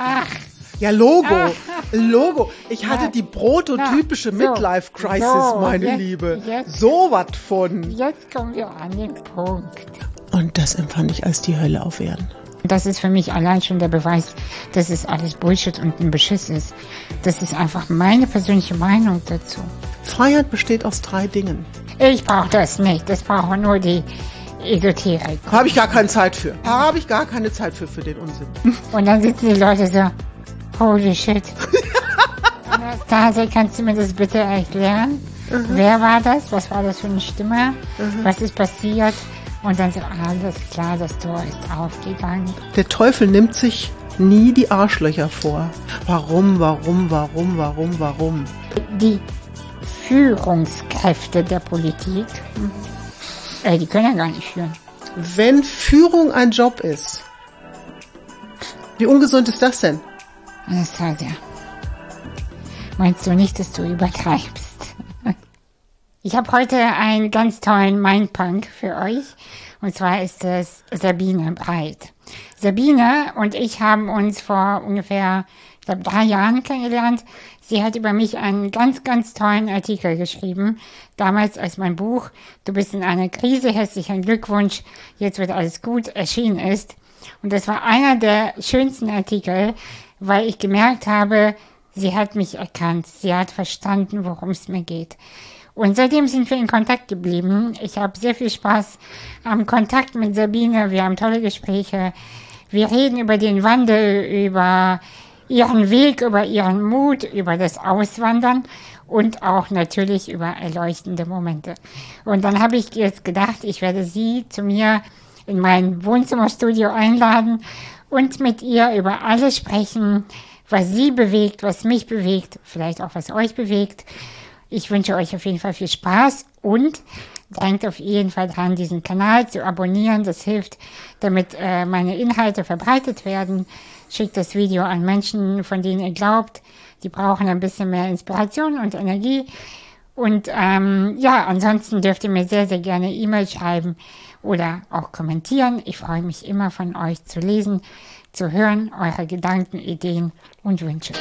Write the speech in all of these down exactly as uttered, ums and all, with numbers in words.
Ach. Ja, Logo, Ah. Logo. Ich hatte Ja. die prototypische Ja. So. Midlife-Crisis, So, meine jetzt- Liebe. jetzt- So was von. Jetzt kommen wir an den Punkt. Und das empfand ich als die Hölle auf Erden. Das ist für mich allein schon der Beweis, dass es alles Bullshit und ein Beschiss ist. Das ist einfach meine persönliche Meinung dazu. Freiheit besteht aus drei Dingen. Ich brauche das nicht. Das brauchen nur die Esoterik. Habe ich gar keine Zeit für. Habe ich gar keine Zeit für, für den Unsinn. Und dann sitzen die Leute so, holy shit. Anastasia, kannst du mir das bitte erklären? Mhm. Wer war das? Was war das für eine Stimme? Mhm. Was ist passiert? Und dann so, alles klar, das Tor ist aufgegangen. Der Teufel nimmt sich nie die Arschlöcher vor. Warum, warum, warum, warum, warum? Die Führungskräfte der Politik, mhm. äh, die können ja gar nicht führen. Wenn Führung ein Job ist, wie ungesund ist das denn? Anastasia, meinst du nicht, dass du übertreibst? Ich habe heute einen ganz tollen Mindpunk für euch. Und zwar ist es Sabine Breit. Sabine und ich haben uns vor ungefähr, ich glaube, drei Jahren kennengelernt. Sie hat über mich einen ganz, ganz tollen Artikel geschrieben. Damals, als mein Buch Du bist in einer Krise, herzlichen Glückwunsch, jetzt wird alles gut, erschienen ist. Und das war einer der schönsten Artikel, weil ich gemerkt habe, sie hat mich erkannt. Sie hat verstanden, worum es mir geht. Und seitdem sind wir in Kontakt geblieben. Ich habe sehr viel Spaß am Kontakt mit Sabine. Wir haben tolle Gespräche. Wir reden über den Wandel, über ihren Weg, über ihren Mut, über das Auswandern und auch natürlich über erleuchtende Momente. Und dann habe ich jetzt gedacht, ich werde sie zu mir in mein Wohnzimmerstudio einladen und mit ihr über alles sprechen, was sie bewegt, was mich bewegt, vielleicht auch was euch bewegt. Ich wünsche euch auf jeden Fall viel Spaß und denkt auf jeden Fall dran, diesen Kanal zu abonnieren. Das hilft, damit äh, meine Inhalte verbreitet werden. Schickt das Video an Menschen, von denen ihr glaubt, die brauchen ein bisschen mehr Inspiration und Energie. Und ähm, ja, ansonsten dürft ihr mir sehr, sehr gerne E-Mail schreiben oder auch kommentieren. Ich freue mich immer von euch zu lesen, zu hören, eure Gedanken, Ideen und Wünsche.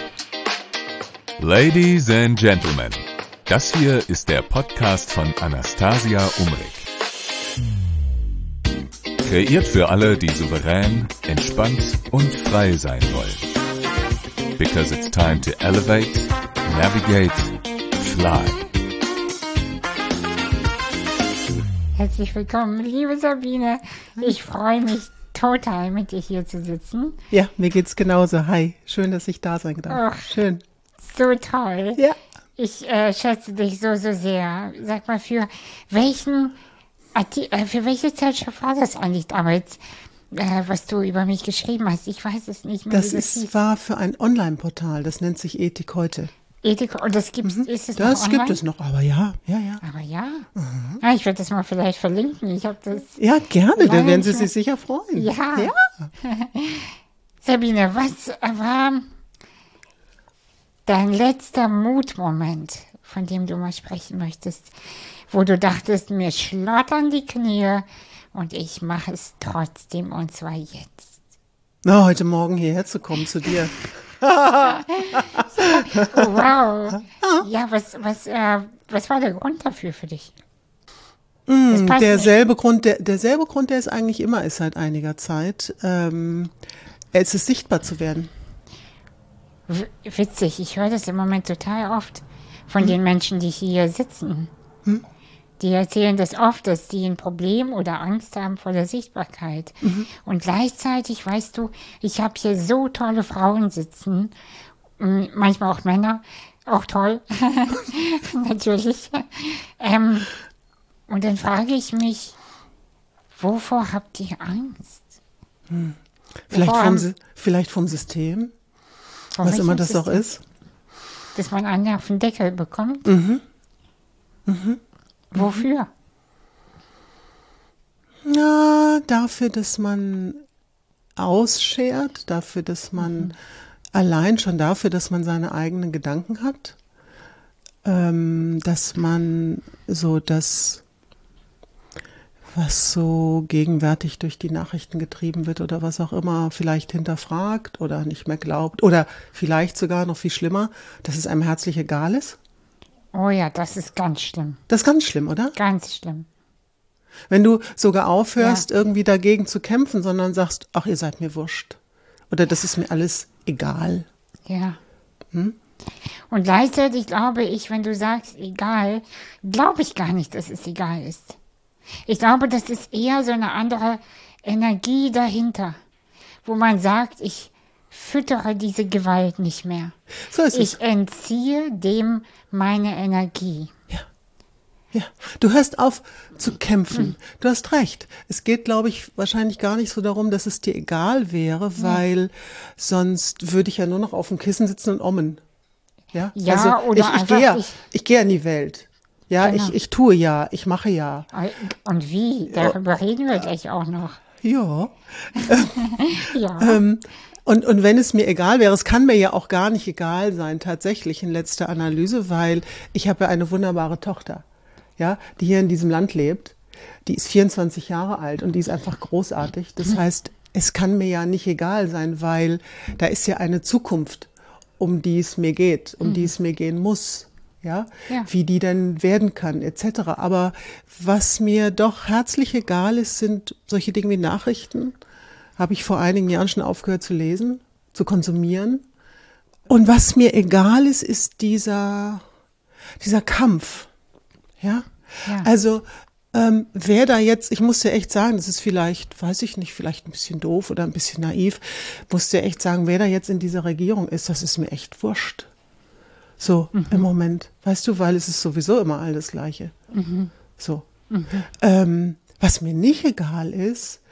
Ladies and Gentlemen, das hier ist der Podcast von Anastasia Umrig. Kreiert für alle, die souverän, entspannt und frei sein wollen. Because it's time to elevate, navigate, fly. Herzlich willkommen, liebe Sabine. Ich freue mich total, mit dir hier zu sitzen. Ja, mir geht's genauso. Hi, schön, dass ich da sein darf. Ach, schön. So toll. Ja. Ich äh, schätze dich so, so sehr. Sag mal, für welchen Arti- äh, für welche Zeitschrift war das eigentlich damals, äh, was du über mich geschrieben hast? Ich weiß es nicht mehr. Das wie ist, hieß. war für ein Online-Portal, das nennt sich Ethik heute. Ethik, und das gibt's, ist es Das noch online? gibt es noch, aber ja, ja, ja. Aber ja. Mhm. Ah, ich werde das mal vielleicht verlinken. Ich habe das. Ja, gerne, da Lange werden Sie nicht mehr- sich sicher freuen. Ja. Ja. Sabine, was war dein letzter Mutmoment, von dem du mal sprechen möchtest, wo du dachtest, mir schlottern die Knie und ich mache es trotzdem, und zwar jetzt. Na, heute Morgen hierher zu kommen zu dir. Oh, wow. Ja, was, was, äh, was war der Grund dafür für dich? Das Mm, passt derselbe Grund, der, derselbe Grund, der es eigentlich immer ist seit einiger Zeit. Ähm, es ist sichtbar zu werden. W- Witzig, ich höre das im Moment total oft von den Menschen, die hier sitzen. Die erzählen das oft, dass sie ein Problem oder Angst haben vor der Sichtbarkeit. Und gleichzeitig, weißt du, ich habe hier so tolle Frauen sitzen, m, manchmal auch Männer, auch toll, natürlich. Ähm, und dann frage ich mich, wovor habt ihr Angst? Vielleicht Vor vom, allem- Si- vielleicht vom System, Von was welchem immer das auch System? ist. Dass man einen auf den Deckel bekommt? Wofür? Na, dafür, dass man ausschert, dafür, dass man allein schon dafür, dass man seine eigenen Gedanken hat, ähm, dass man so das, was so gegenwärtig durch die Nachrichten getrieben wird oder was auch immer, vielleicht hinterfragt oder nicht mehr glaubt oder vielleicht sogar noch viel schlimmer, dass es einem herzlich egal ist? Oh ja, das ist ganz schlimm. Das ist ganz schlimm, oder? Ganz schlimm. Wenn du sogar aufhörst, Ja. irgendwie dagegen zu kämpfen, sondern sagst, ach, ihr seid mir wurscht. Oder das ist mir alles egal. Ja. Hm? Und gleichzeitig glaube ich, wenn du sagst, egal, glaube ich gar nicht, dass es egal ist. Ich glaube, das ist eher so eine andere Energie dahinter, wo man sagt, ich füttere diese Gewalt nicht mehr. So ist es. Ich entziehe dem meine Energie. Ja. Ja, du hörst auf zu kämpfen. Du hast recht. Es geht, glaube ich, wahrscheinlich gar nicht so darum, dass es dir egal wäre, weil sonst würde ich ja nur noch auf dem Kissen sitzen und ommen. Ja, Ja, also oder ich, ich einfach gehe ja, ich- ich gehe ja in die Welt. Ja, Genau. ich, ich tue ja, ich mache ja. Und wie? Darüber reden wir gleich auch noch. Ja. Ja. Ähm, und, und wenn es mir egal wäre, es kann mir ja auch gar nicht egal sein, tatsächlich in letzter Analyse, weil ich habe ja eine wunderbare Tochter, ja, die hier in diesem Land lebt. Die ist vierundzwanzig Jahre alt und die ist einfach großartig. Das heißt, es kann mir ja nicht egal sein, weil da ist ja eine Zukunft, um die es mir geht, um die es mir gehen muss. Ja? Ja. Wie die denn werden kann, et cetera. Aber was mir doch herzlich egal ist, sind solche Dinge wie Nachrichten. Habe ich vor einigen Jahren schon aufgehört zu lesen, zu konsumieren. Und was mir egal ist, ist dieser, dieser Kampf. Ja? Ja. Also, ähm, wer da jetzt, ich muss dir echt sagen, das ist vielleicht, weiß ich nicht, vielleicht ein bisschen doof oder ein bisschen naiv, muss dir echt sagen, wer da jetzt in dieser Regierung ist, das ist mir echt wurscht. So, Mhm. im Moment. Weißt du, weil es ist sowieso immer all das Gleiche. Mhm. So. Ähm, was mir nicht egal ist,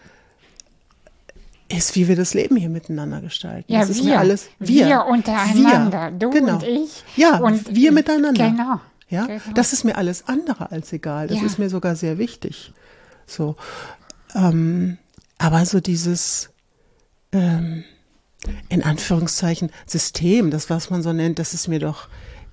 ist, wie wir das Leben hier miteinander gestalten. Ja, das ist wir. mir alles, wir. Wir untereinander. Wir. Du genau. und ich. Ja, und wir miteinander. Genau. Ja, Genau. das ist mir alles andere als egal. Das Ja. ist mir sogar sehr wichtig. So, ähm, aber so dieses, ähm, in Anführungszeichen, System, das, was man so nennt, das ist mir doch,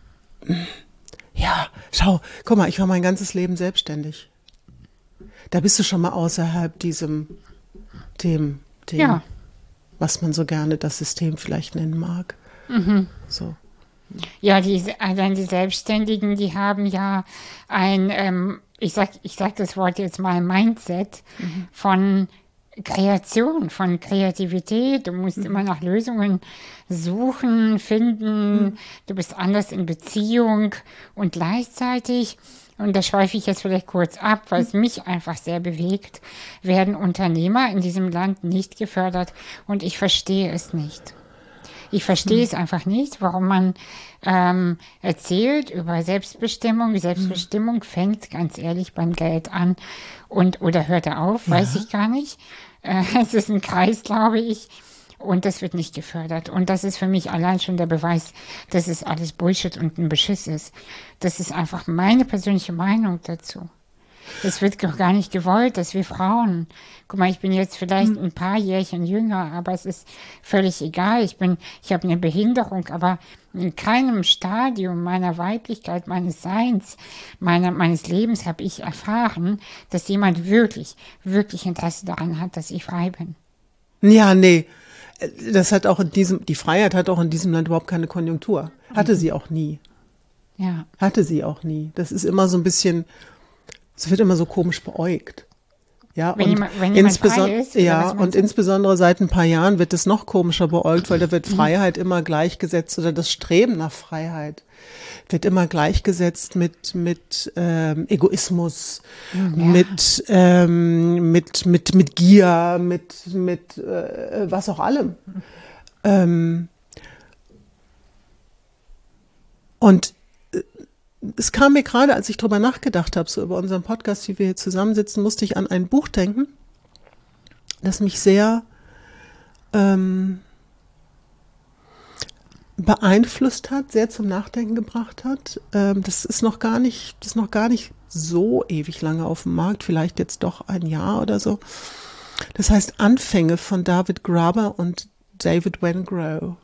ja, schau, guck mal, ich war mein ganzes Leben selbstständig. Da bist du schon mal außerhalb diesem, dem, dem, Ja. was man so gerne das System vielleicht nennen mag. Mhm. So. Ja, die, allein die Selbstständigen, die haben ja ein, ähm, ich sag, ich sag das Wort jetzt mal, Mindset Mhm. von Kreation, von Kreativität. Du musst immer nach Lösungen suchen, finden. Du bist anders in Beziehung und gleichzeitig, und da schweife ich jetzt vielleicht kurz ab, weil es mich einfach sehr bewegt, werden Unternehmer in diesem Land nicht gefördert und ich verstehe es nicht. Ich verstehe es einfach nicht, warum man ähm, erzählt über Selbstbestimmung. Selbstbestimmung fängt ganz ehrlich beim Geld an und oder hört er auf, weiß ich gar nicht. Äh, es ist ein Kreis, glaube ich, und das wird nicht gefördert. Und das ist für mich allein schon der Beweis, dass es alles Bullshit und ein Beschiss ist. Das ist einfach meine persönliche Meinung dazu. Es wird doch gar nicht gewollt, dass wir Frauen, guck mal, ich bin jetzt vielleicht ein paar Jährchen jünger, aber es ist völlig egal. Ich bin, ich habe eine Behinderung, aber in keinem Stadium meiner Weiblichkeit, meines Seins, meiner, meines Lebens habe ich erfahren, dass jemand wirklich, wirklich Interesse daran hat, dass ich frei bin. Ja, nee. Das hat auch in diesem, die Freiheit hat auch in diesem Land überhaupt keine Konjunktur. Hatte sie auch nie. Ja. Hatte sie auch nie. Das ist immer so ein bisschen, es wird immer so komisch beäugt. Ja, Wenn und jemand- wenn jemand frei insbeson- ist, oder ja, was meinst und du? insbesondere seit ein paar Jahren wird es noch komischer beäugt, weil da wird Mhm. Freiheit immer gleichgesetzt oder das Streben nach Freiheit wird immer gleichgesetzt mit mit ähm, Egoismus, mit ähm, mit mit mit Gier, mit mit äh, was auch allem. Ähm, und es kam mir gerade, als ich drüber nachgedacht habe, so über unseren Podcast, wie wir hier zusammensitzen, musste ich an ein Buch denken, das mich sehr ähm, beeinflusst hat, sehr zum Nachdenken gebracht hat. Ähm, das ist noch gar nicht, das ist noch gar nicht so ewig lange auf dem Markt, vielleicht jetzt doch ein Jahr oder so. Das heißt Anfänge von David Graeber und David Wengrow.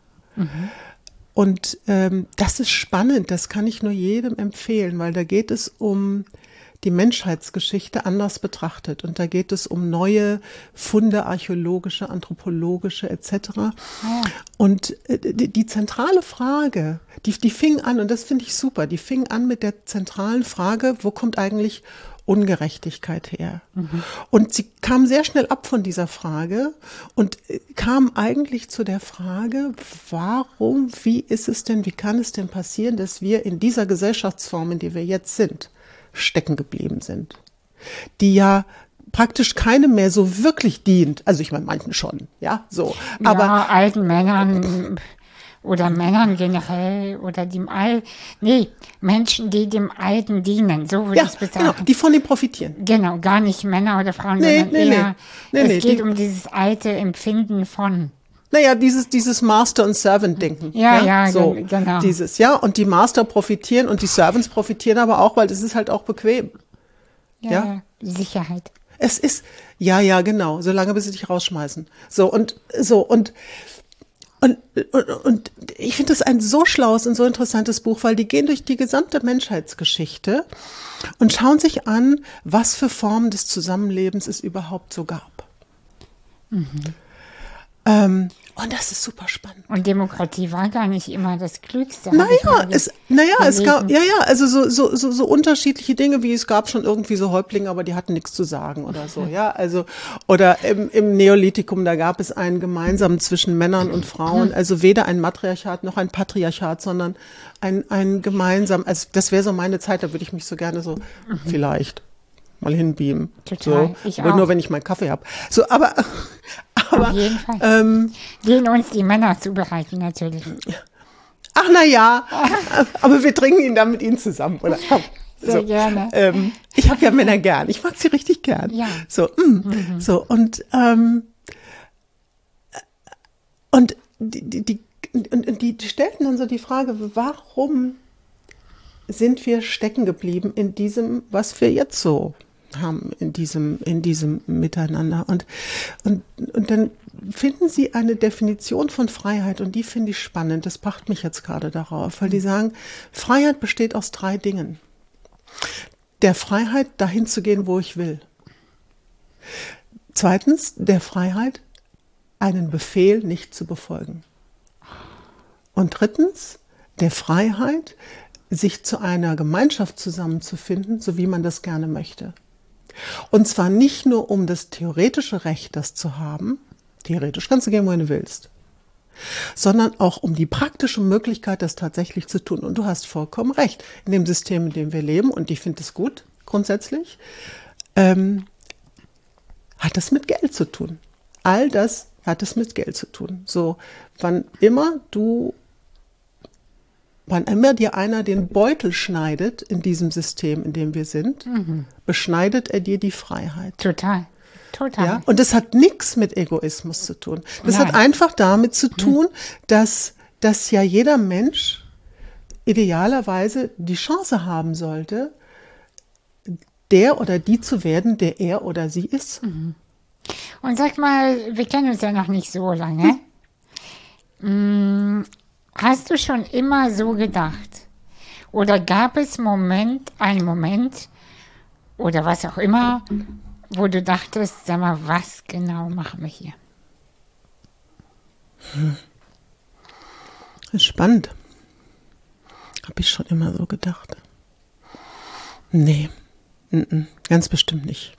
Und ähm, das ist spannend, das kann ich nur jedem empfehlen, weil da geht es um die Menschheitsgeschichte anders betrachtet. Und da geht es um neue Funde, archäologische, anthropologische et cetera. Ja. Und die, die zentrale Frage, die, die fing an, und das finde ich super, die fing an mit der zentralen Frage, wo kommt eigentlich Ungerechtigkeit her? Mhm. Und sie kam sehr schnell ab von dieser Frage und kam eigentlich zu der Frage, warum, wie ist es denn, wie kann es denn passieren, dass wir in dieser Gesellschaftsform, in der wir jetzt sind, stecken geblieben sind, die ja praktisch keinem mehr so wirklich dient. Also ich meine, manchen schon, ja, so. Aber ja, alten Männern oder Männern generell oder dem All, nee, Menschen, die dem Alten dienen, so würde ja, ich es besagen. genau, die von ihm profitieren. Genau, gar nicht Männer oder Frauen, Nee, sondern nee, eher, nee. Nee, es nee, geht die- um dieses alte Empfinden von. Naja, dieses, dieses Master- und Servant-Denken. Ja, ja, so, gen- genau. Dieses, ja, und die Master profitieren und die Servants profitieren aber auch, weil das ist halt auch bequem. Ja, Ja. ja, Sicherheit. Es ist, ja, ja, genau, solange bis sie dich rausschmeißen. So, und, so, und, und, und, und ich finde das ein so schlaues und so interessantes Buch, weil die gehen durch die gesamte Menschheitsgeschichte und schauen sich an, was für Formen des Zusammenlebens es überhaupt so gab. Mhm. Ähm, und das ist super spannend. Und Demokratie war gar nicht immer das Klügste. habe ich Naja, mal ge- es, naja, es gab, gelesen. ja, ja, also so, so, so, so unterschiedliche Dinge, wie es gab schon irgendwie so Häuptlinge, aber die hatten nichts zu sagen oder so, ja, also, oder im, im Neolithikum, da gab es einen gemeinsamen zwischen Männern und Frauen, also weder ein Matriarchat noch ein Patriarchat, sondern ein, ein gemeinsam, also das wäre so meine Zeit, da würde ich mich so gerne so, vielleicht, mal hinbeamen. Total, so, ich aber auch. nur wenn ich meinen Kaffee habe. So, aber, aber, Auf jeden Fall. ähm, Den uns die Männer zubereiten, natürlich. ach na ja, aber wir trinken ihn dann mit ihnen zusammen, oder? Komm. Sehr gerne. Ähm, ich habe ja Männer gern, ich mag sie richtig gern. Ja. So, mm, so und ähm, und die, die, die und, und die stellten dann so die Frage, warum sind wir stecken geblieben in diesem, was wir jetzt so haben, in diesem, in diesem Miteinander. Und, und, und dann finden sie eine Definition von Freiheit und die finde ich spannend. Das bracht mich jetzt gerade darauf, weil die sagen, Freiheit besteht aus drei Dingen. Der Freiheit, dahin zu gehen, wo ich will. Zweitens, der Freiheit, einen Befehl nicht zu befolgen. Und drittens, der Freiheit, sich zu einer Gemeinschaft zusammenzufinden, so wie man das gerne möchte. Und zwar nicht nur um das theoretische Recht, das zu haben, theoretisch kannst du gehen, wohin du willst, sondern auch um die praktische Möglichkeit, das tatsächlich zu tun. Und du hast vollkommen recht, in dem System, in dem wir leben, und ich finde es gut, grundsätzlich, ähm, hat das mit Geld zu tun. All das hat es mit Geld zu tun. So, wann immer du Wann immer dir einer den Beutel schneidet in diesem System, in dem wir sind, mhm. beschneidet er dir die Freiheit. Total. Total. Ja? Und das hat nichts mit Egoismus zu tun. Das Nein. hat einfach damit zu tun, mhm. dass, dass ja jeder Mensch idealerweise die Chance haben sollte, der oder die zu werden, der er oder sie ist. Mhm. Und sag mal, wir kennen uns ja noch nicht so lange. Hm. Hast du schon immer so gedacht? Oder gab es Moment, einen Moment oder was auch immer, wo du dachtest, sag mal, was genau machen wir hier? Hm. Das ist spannend. Habe ich schon immer so gedacht. Nee, n-n, ganz bestimmt nicht.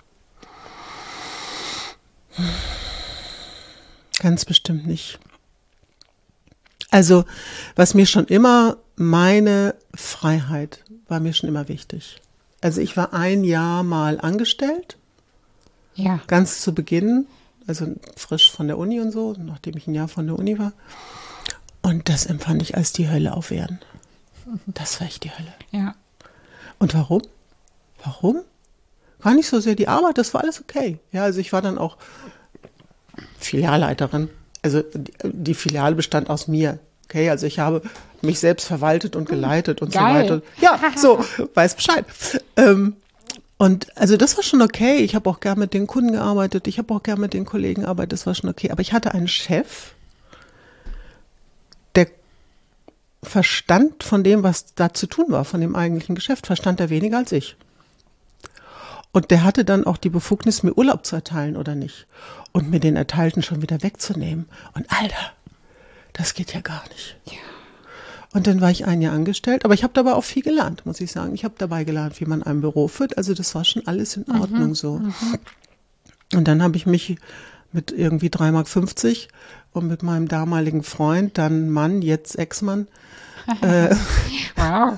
Ganz bestimmt nicht. Also, was mir schon immer, meine Freiheit war mir schon immer wichtig. Also ich war ein Jahr mal angestellt, ja. Ganz zu Beginn, also frisch von der Uni und so, nachdem ich ein Jahr von der Uni war. Und das empfand ich als die Hölle auf Erden. Das war echt die Hölle. Ja. Und warum? Warum? Gar nicht so sehr die Arbeit, das war alles okay. Ja, also ich war dann auch Filialleiterin. Also die, die Filiale bestand aus mir. Okay, also ich habe mich selbst verwaltet und geleitet und Geil. so weiter. Ja, so, weiß Bescheid. Ähm, und also das war schon okay. Ich habe auch gern mit den Kunden gearbeitet. Ich habe auch gern mit den Kollegen gearbeitet. Das war schon okay. Aber ich hatte einen Chef, der verstand von dem, was da zu tun war, von dem eigentlichen Geschäft, verstand er weniger als ich. Und der hatte dann auch die Befugnis, mir Urlaub zu erteilen oder nicht. Und mir den Erteilten schon wieder wegzunehmen. Und Alter, das geht ja gar nicht. Ja. Und dann war ich ein Jahr angestellt, aber ich habe dabei auch viel gelernt, muss ich sagen. Ich habe dabei gelernt, wie man ein Büro führt. Also das war schon alles in Ordnung mhm, so. Mhm. Und dann habe ich mich mit irgendwie drei Mark fünfzig und mit meinem damaligen Freund, dann Mann, jetzt Ex-Mann, äh, wow.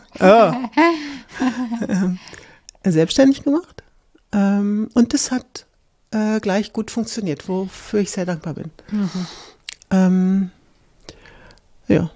äh, äh, selbstständig gemacht. Ähm, und das hat äh, gleich gut funktioniert, wofür ich sehr dankbar bin. Mhm. Ähm, ja.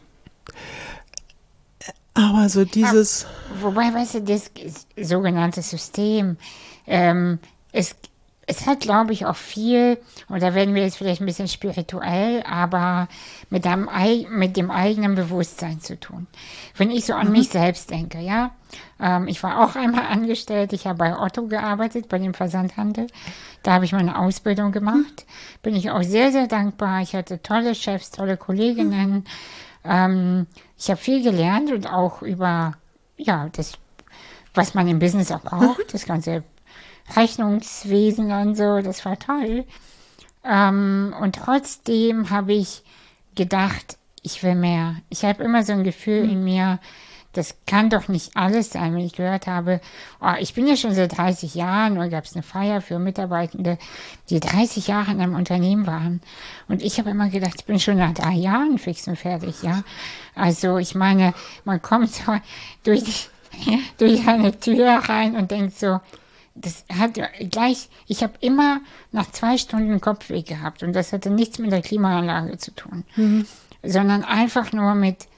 Aber so dieses... Wobei, weißt du, das sogenannte System, ähm, es, es hat, glaube ich, auch viel, und da werden wir jetzt vielleicht ein bisschen spirituell, aber mit dem, mit dem eigenen Bewusstsein zu tun. Wenn ich so an mhm. mich selbst denke, ja, ähm, ich war auch einmal angestellt, ich habe bei Otto gearbeitet, bei dem Versandhandel, da habe ich meine Ausbildung gemacht, mhm. bin ich auch sehr, sehr dankbar, ich hatte tolle Chefs, tolle Kolleginnen, mhm. ähm, ich habe viel gelernt und auch über, ja, das, was man im Business auch braucht, das ganze Rechnungswesen und so, das war toll. Ähm, und trotzdem habe ich gedacht, ich will mehr. Ich habe immer so ein Gefühl mhm. in mir, das kann doch nicht alles sein, wenn ich gehört habe, oh, ich bin ja schon seit dreißig Jahren, oder gab es eine Feier für Mitarbeitende, die dreißig Jahre in einem Unternehmen waren. Und ich habe immer gedacht, ich bin schon nach drei Jahren fix und fertig, ja. Also ich meine, man kommt so durch, die, durch eine Tür rein und denkt so, das hat gleich, ich habe immer nach zwei Stunden Kopfweh gehabt und das hatte nichts mit der Klimaanlage zu tun, mhm. sondern einfach nur mit,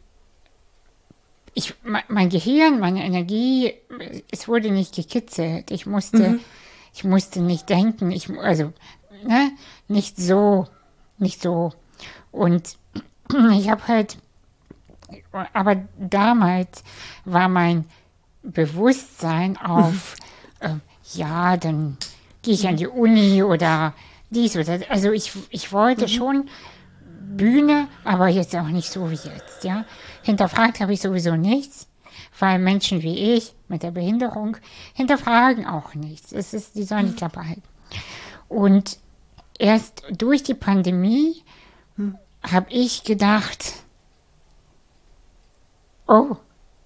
ich, mein Gehirn, meine Energie, es wurde nicht gekitzelt. Ich musste, mhm. ich musste nicht denken, ich, also, ne, nicht so, nicht so. Und ich habe halt, aber damals war mein Bewusstsein auf, äh, ja, dann gehe ich an die Uni oder dies oder das. Also ich, ich wollte mhm. schon Bühne, aber jetzt auch nicht so wie jetzt, ja. Hinterfragt habe ich sowieso nichts, weil Menschen wie ich mit der Behinderung hinterfragen auch nichts. Es ist, die sollen die Klappe halten. Und erst durch die Pandemie hm. habe ich gedacht, oh,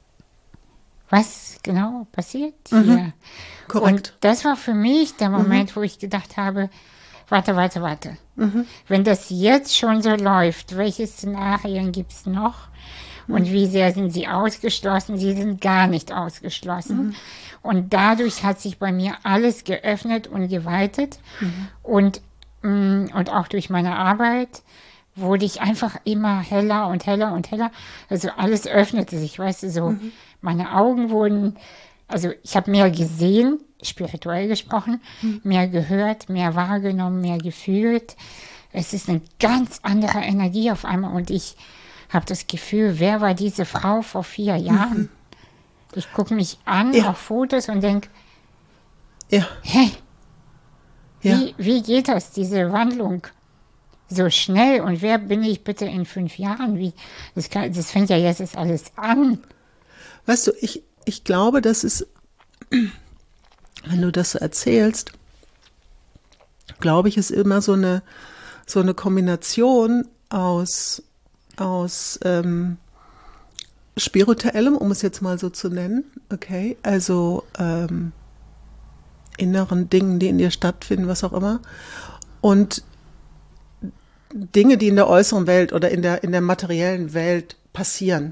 was genau passiert hier? Mhm. Korrekt. Und das war für mich der Moment, mhm. wo ich gedacht habe, warte, warte, warte. Mhm. Wenn das jetzt schon so läuft, welche Szenarien gibt es noch? Mhm. Und wie sehr sind sie ausgeschlossen? Sie sind gar nicht ausgeschlossen. Mhm. Und dadurch hat sich bei mir alles geöffnet und geweitet. Mhm. Und, mh, und auch durch meine Arbeit wurde ich einfach immer heller und heller und heller. Also alles öffnete sich, weißt du, so. Mhm. Meine Augen wurden, also ich habe mehr gesehen, spirituell gesprochen, mhm. mehr gehört, mehr wahrgenommen, mehr gefühlt. Es ist eine ganz andere Energie auf einmal und ich habe das Gefühl, wer war diese Frau vor vier Jahren? Mhm. Ich gucke mich an ja. auf Fotos und denke, ja. hä, ja. wie, wie geht das, diese Wandlung so schnell? Und wer bin ich bitte in fünf Jahren? Wie, das, kann, das fängt ja jetzt erst alles an. Weißt du, ich, ich glaube, dass es, wenn du das so erzählst, glaube ich, ist immer so eine, so eine Kombination aus, aus ähm, spirituellem, um es jetzt mal so zu nennen, okay, also ähm, inneren Dingen, die in dir stattfinden, was auch immer, und Dinge, die in der äußeren Welt oder in der, in der materiellen Welt passieren.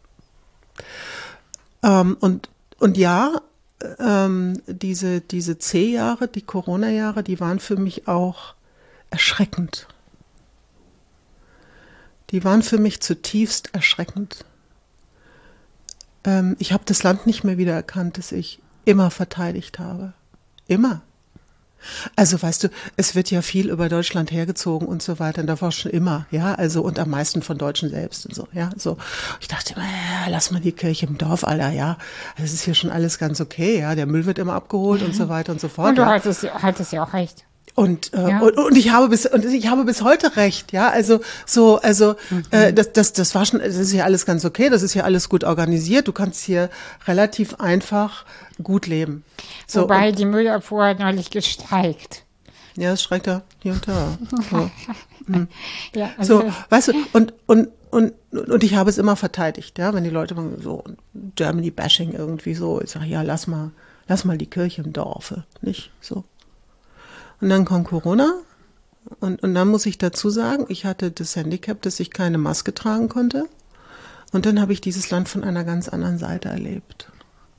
Ähm, und, und ja, ähm, diese, diese C-Jahre, die Corona-Jahre, die waren für mich auch erschreckend. Die waren für mich zutiefst erschreckend. Ähm, ich habe das Land nicht mehr wiedererkannt, das ich immer verteidigt habe. Immer. Also weißt du, es wird ja viel über Deutschland hergezogen und so weiter, und das war schon immer, ja, also und am meisten von Deutschen selbst und so, ja, so. Ich dachte immer, ja, lass mal die Kirche im Dorf, Alter, ja, das ist hier schon alles ganz okay, ja, der Müll wird immer abgeholt und so weiter und so fort. Und du ja. hattest, hattest ja auch recht. Und, äh, Ja. und, und ich habe bis und ich habe bis heute recht, ja. Also so, also mhm. äh, das, das, das war schon, das ist ja alles ganz okay, das ist ja alles gut organisiert. Du kannst hier relativ einfach gut leben. So, Wobei und, die Müllabfuhr hat neulich gestreikt. ja, das streikt da hier und da. So. Ja, also, So, weißt du, und, und, und, und ich habe es immer verteidigt, ja, wenn die Leute so Germany-Bashing irgendwie so, ich sage, ja, lass mal, lass mal die Kirche im Dorfe, nicht so. Und dann kommt Corona und, und dann muss ich dazu sagen, ich hatte das Handicap, dass ich keine Maske tragen konnte und dann habe ich dieses Land von einer ganz anderen Seite erlebt.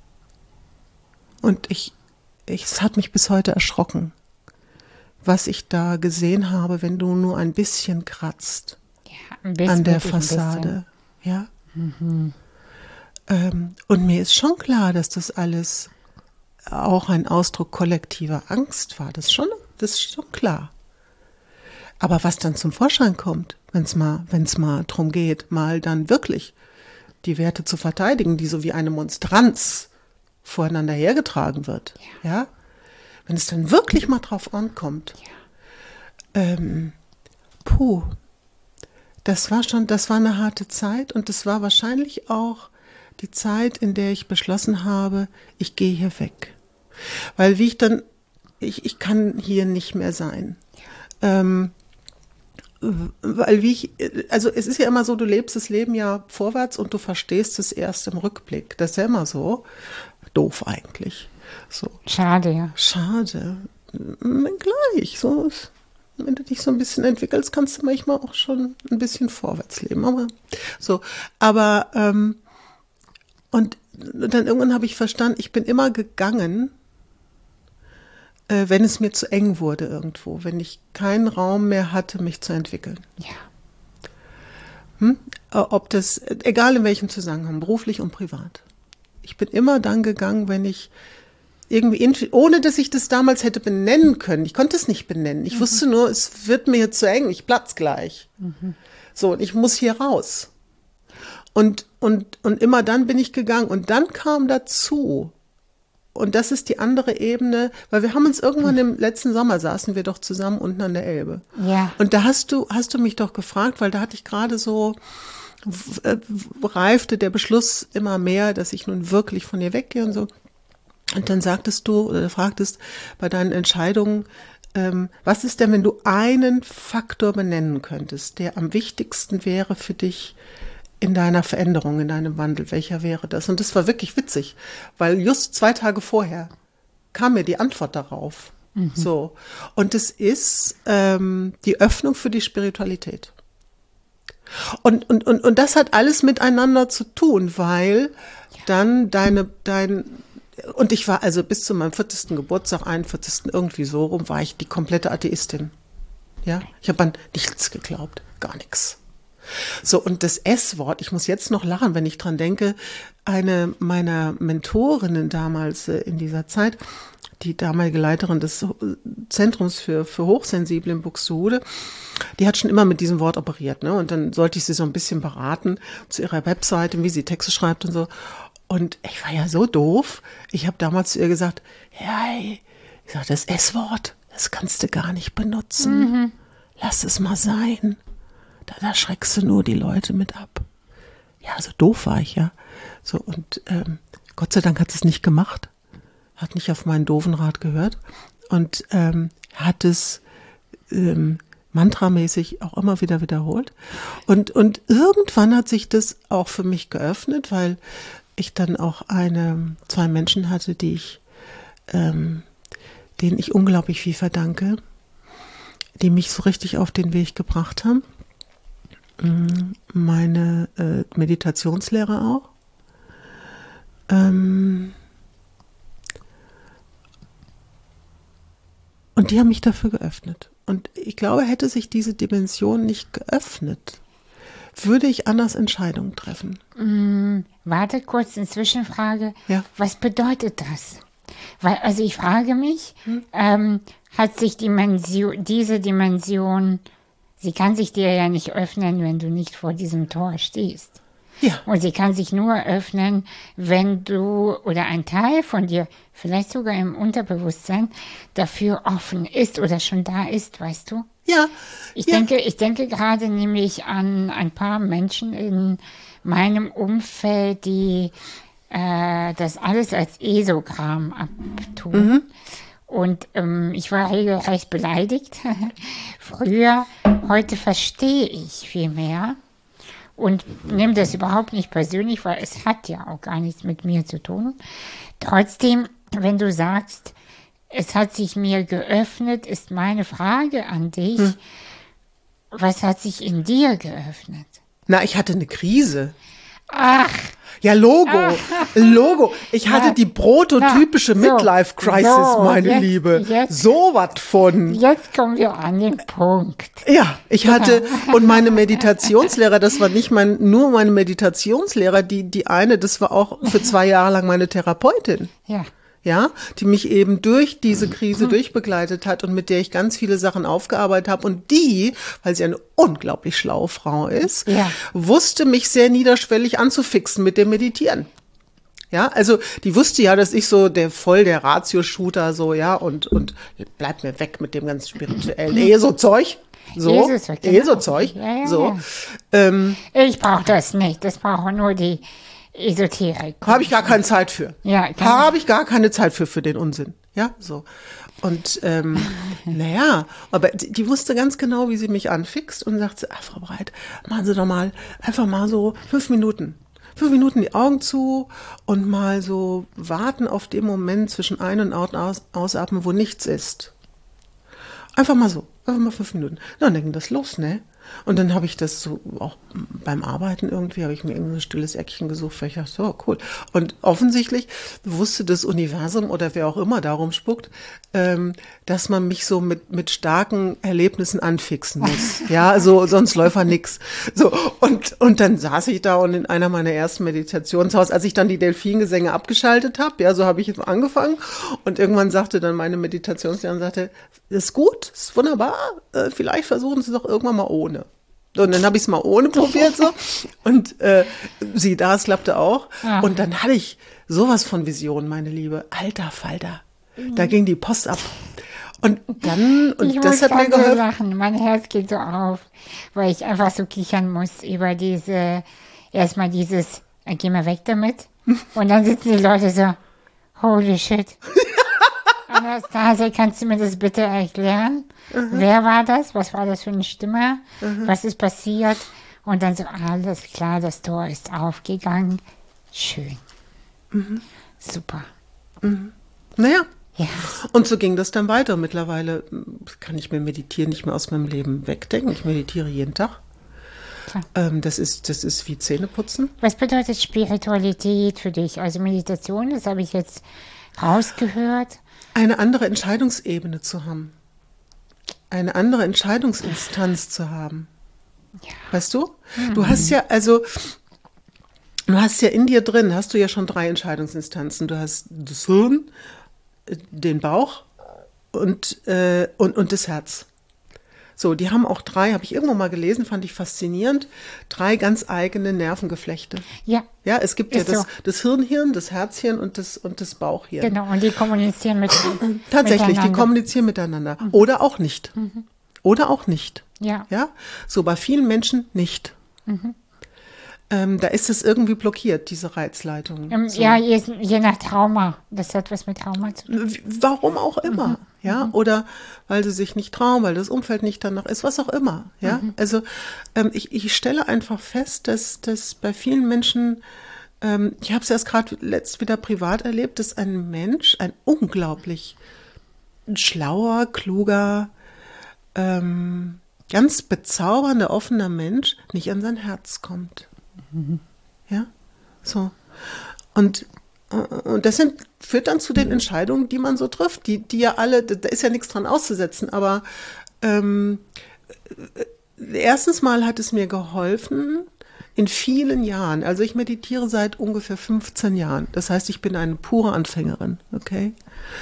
Und ich, ich, es hat mich bis heute erschrocken, was ich da gesehen habe, wenn du nur ein bisschen kratzt ja, ein bisschen, an der wirklich ein Fassade. Ja. Mhm. Ähm, und mir ist schon klar, dass das alles auch ein Ausdruck kollektiver Angst war. Das ist schon, das ist schon klar. Aber was dann zum Vorschein kommt, wenn es mal, wenn es mal drum geht, mal dann wirklich die Werte zu verteidigen, die so wie eine Monstranz voreinander hergetragen wird, ja, ja? Wenn es dann wirklich mal drauf ankommt, ja. ähm, puh, das war schon, das war eine harte Zeit und das war wahrscheinlich auch die Zeit, in der ich beschlossen habe, ich gehe hier weg. Weil wie ich dann, ich, ich kann hier nicht mehr sein. Ja. Ähm, weil wie ich, also es ist ja immer so, du lebst das Leben ja vorwärts und du verstehst es erst im Rückblick. Das ist ja immer so. Doof eigentlich. So. Schade, ja. Schade. Gleich. So ist, wenn du dich so ein bisschen entwickelst, kannst du manchmal auch schon ein bisschen vorwärts leben. Aber so. Aber ähm, und dann irgendwann habe ich verstanden, ich bin immer gegangen, äh, wenn es mir zu eng wurde irgendwo, wenn ich keinen Raum mehr hatte, mich zu entwickeln. Ja. Hm? Ob das, egal in welchem Zusammenhang, beruflich und privat. Ich bin immer dann gegangen, wenn ich irgendwie, ohne dass ich das damals hätte benennen können. Ich konnte es nicht benennen. Ich mhm. wusste nur, es wird mir zu eng, ich platz gleich. Mhm. So, und ich muss hier raus. Und, und, und immer dann bin ich gegangen. Und dann kam dazu, und das ist die andere Ebene, weil wir haben uns irgendwann im letzten Sommer, saßen wir doch zusammen unten an der Elbe. Ja. Und da hast du, hast du mich doch gefragt, weil da hatte ich gerade so, reifte der Beschluss immer mehr, dass ich nun wirklich von ihr weggehe und so. Und dann sagtest du oder fragtest bei deinen Entscheidungen, ähm, was ist denn, wenn du einen Faktor benennen könntest, der am wichtigsten wäre für dich in deiner Veränderung, in deinem Wandel? Welcher wäre das? Und das war wirklich witzig, weil just zwei Tage vorher kam mir die Antwort darauf. Mhm. So. Und es ist ähm, die Öffnung für die Spiritualität. Und, und, und, und das hat alles miteinander zu tun, weil dann deine, dein, und ich war also bis zu meinem vierzigsten Geburtstag, einundvierzigsten irgendwie so rum, war ich die komplette Atheistin. Ja, ich habe an nichts geglaubt, gar nichts. So, und das S-Wort, ich muss jetzt noch lachen, wenn ich dran denke, eine meiner Mentorinnen damals äh, in dieser Zeit, die damalige Leiterin des Zentrums für, für Hochsensible in Buxtehude, die hat schon immer mit diesem Wort operiert, ne? Und dann sollte ich sie so ein bisschen beraten zu ihrer Webseite, wie sie Texte schreibt und so. Und ich war ja so doof. Ich habe damals zu ihr gesagt, hey, ich sag, das S-Wort, das kannst du gar nicht benutzen. Mhm. Lass es mal sein. Da, da schreckst du nur die Leute mit ab. Ja, so doof war ich ja. So, und ähm, Gott sei Dank hat es nicht gemacht. Hat nicht auf meinen doofen Rat gehört. Und ähm, hat es ähm, mantramäßig auch immer wieder wiederholt. Und, und irgendwann hat sich das auch für mich geöffnet, weil ich dann auch eine, zwei Menschen hatte, die ich, ähm, denen ich unglaublich viel verdanke, die mich so richtig auf den Weg gebracht haben. Meine äh, Meditationslehrer auch. Ähm, und die haben mich dafür geöffnet. Und ich glaube, hätte sich diese Dimension nicht geöffnet, würde ich anders Entscheidungen treffen. Mm, warte kurz, eine Zwischenfrage. Ja. Was bedeutet das? Weil, also ich frage mich, hm? ähm, hat sich Dimension, diese Dimension, sie kann sich dir ja nicht öffnen, wenn du nicht vor diesem Tor stehst. Ja. Und sie kann sich nur öffnen, wenn du oder ein Teil von dir, vielleicht sogar im Unterbewusstsein, dafür offen ist oder schon da ist, weißt du? Ja. Ich ja. denke, ich denke gerade nämlich an ein paar Menschen in meinem Umfeld, die äh, das alles als Esogramm abtun. Mhm. Und ähm, ich war regelrecht beleidigt früher. Heute verstehe ich viel mehr und nehme das überhaupt nicht persönlich, weil es hat ja auch gar nichts mit mir zu tun. Trotzdem, wenn du sagst, es hat sich mir geöffnet, ist meine Frage an dich, hm. was hat sich in dir geöffnet? Na, ich hatte eine Krise. Ach. Ja, Logo, Ach. Logo. Ich hatte Na, die prototypische na, so, Midlife-Crisis, so, meine jetzt, Liebe. Jetzt, so was von. Jetzt kommen wir an den Punkt. Ja, ich hatte, und meine Meditationslehrer, das war nicht mein, nur meine Meditationslehrer, die, die eine, das war auch für zwei Jahre lang meine Therapeutin. Ja. Ja, die mich eben durch diese Krise durchbegleitet hat und mit der ich ganz viele Sachen aufgearbeitet habe. Und die, weil sie eine unglaublich schlaue Frau ist, Ja. wusste mich sehr niederschwellig anzufixen mit dem Meditieren. Ja, also die wusste ja, dass ich so der voll der Ratio-Shooter so, ja, und und bleib mir weg mit dem ganzen spirituellen ESO-Zeug. So, ESO-Zeug, genau. ESO-Zeug. Ja, ja, so. ja. Ähm, Ich brauche das nicht. Das brauchen nur die Esoterik. Habe ich gar keine Zeit für. Ja, kann- Habe ich gar keine Zeit für, für den Unsinn. Ja, so. Und ähm, naja, aber die, die wusste ganz genau, wie sie mich anfixt und sagte, ach, Frau Breit, machen Sie doch mal einfach mal so fünf Minuten. Fünf Minuten die Augen zu und mal so warten auf den Moment zwischen Ein- und Aus, Ausatmen, wo nichts ist. Einfach mal so, einfach mal fünf Minuten. Na, dann ging das los, ne? Und dann habe ich das so, auch beim Arbeiten irgendwie, habe ich mir irgendein stilles Eckchen gesucht, weil ich dachte, so, cool. Und offensichtlich wusste das Universum oder wer auch immer darum spuckt, ähm, dass man mich so mit, mit starken Erlebnissen anfixen muss. Ja, so, sonst läuft ja nix. So, und, und dann saß ich da und in einer meiner ersten Meditationshaus, als ich dann die Delfingesänge abgeschaltet habe, ja, so habe ich jetzt angefangen. Und irgendwann sagte dann meine Meditationslehrerin, sagte, ist gut, ist wunderbar, äh, vielleicht versuchen Sie doch irgendwann mal ohne. Und dann habe ich es mal ohne probiert so und äh, sieh da, es klappte auch. Ja. Und dann hatte ich sowas von Vision, meine Liebe. Alter Falter, da ging die Post ab. Und dann, und Ich das muss hat mir ganz so geholfen. lachen. Mein Herz geht so auf, weil ich einfach so kichern muss über diese, erstmal dieses, äh, geh mal weg damit. Und dann sitzen die Leute so, holy shit. Anastasia, kannst du mir das bitte erklären? Wer war das? Was war das für eine Stimme? Was ist passiert? Und dann so, alles klar, das Tor ist aufgegangen. Schön. Super. Naja, Ja. und so ging das dann weiter. Mittlerweile kann ich mir Meditieren nicht mehr aus meinem Leben wegdenken. Ich meditiere jeden Tag. Klar. Ähm, das ist, das ist wie Zähneputzen. Was bedeutet Spiritualität für dich? Also Meditation, das habe ich jetzt rausgehört. Eine andere Entscheidungsebene zu haben. Eine andere Entscheidungsinstanz zu haben. Weißt du? Du hast ja, also, du hast ja in dir drin, hast du ja schon drei Entscheidungsinstanzen. Du hast das Hirn, den Bauch und, äh, und, und das Herz. So, die haben auch drei, habe ich irgendwo mal gelesen, fand ich faszinierend, drei ganz eigene Nervengeflechte. Ja, Ja, es gibt ja Ist das, so. das Hirnhirn, das Herzhirn und das, und das Bauchhirn. genau. Und die kommunizieren mit Tatsächlich, die miteinander. kommunizieren miteinander. Oder auch nicht. Oder auch nicht. Ja. Ja, so bei vielen Menschen nicht. Ähm, da ist es irgendwie blockiert, diese Reizleitung. Ähm, so. Ja, je, je nach Trauma. Das hat was mit Trauma zu tun. W- Warum auch immer, ja, oder weil sie sich nicht trauen, weil das Umfeld nicht danach ist, was auch immer, ja. Also ähm, ich, ich stelle einfach fest, dass, dass bei vielen Menschen, ähm, ich habe es erst gerade letzt wieder privat erlebt, dass ein Mensch, ein unglaublich schlauer, kluger, ähm, ganz bezaubernder, offener Mensch nicht an sein Herz kommt. Ja, so. Und, und das sind, führt dann zu den Entscheidungen, die man so trifft, die, die ja alle, da ist ja nichts dran auszusetzen, aber ähm, erstens mal hat es mir geholfen, in vielen Jahren, also ich meditiere seit ungefähr fünfzehn Jahren, das heißt, ich bin eine pure Anfängerin, okay,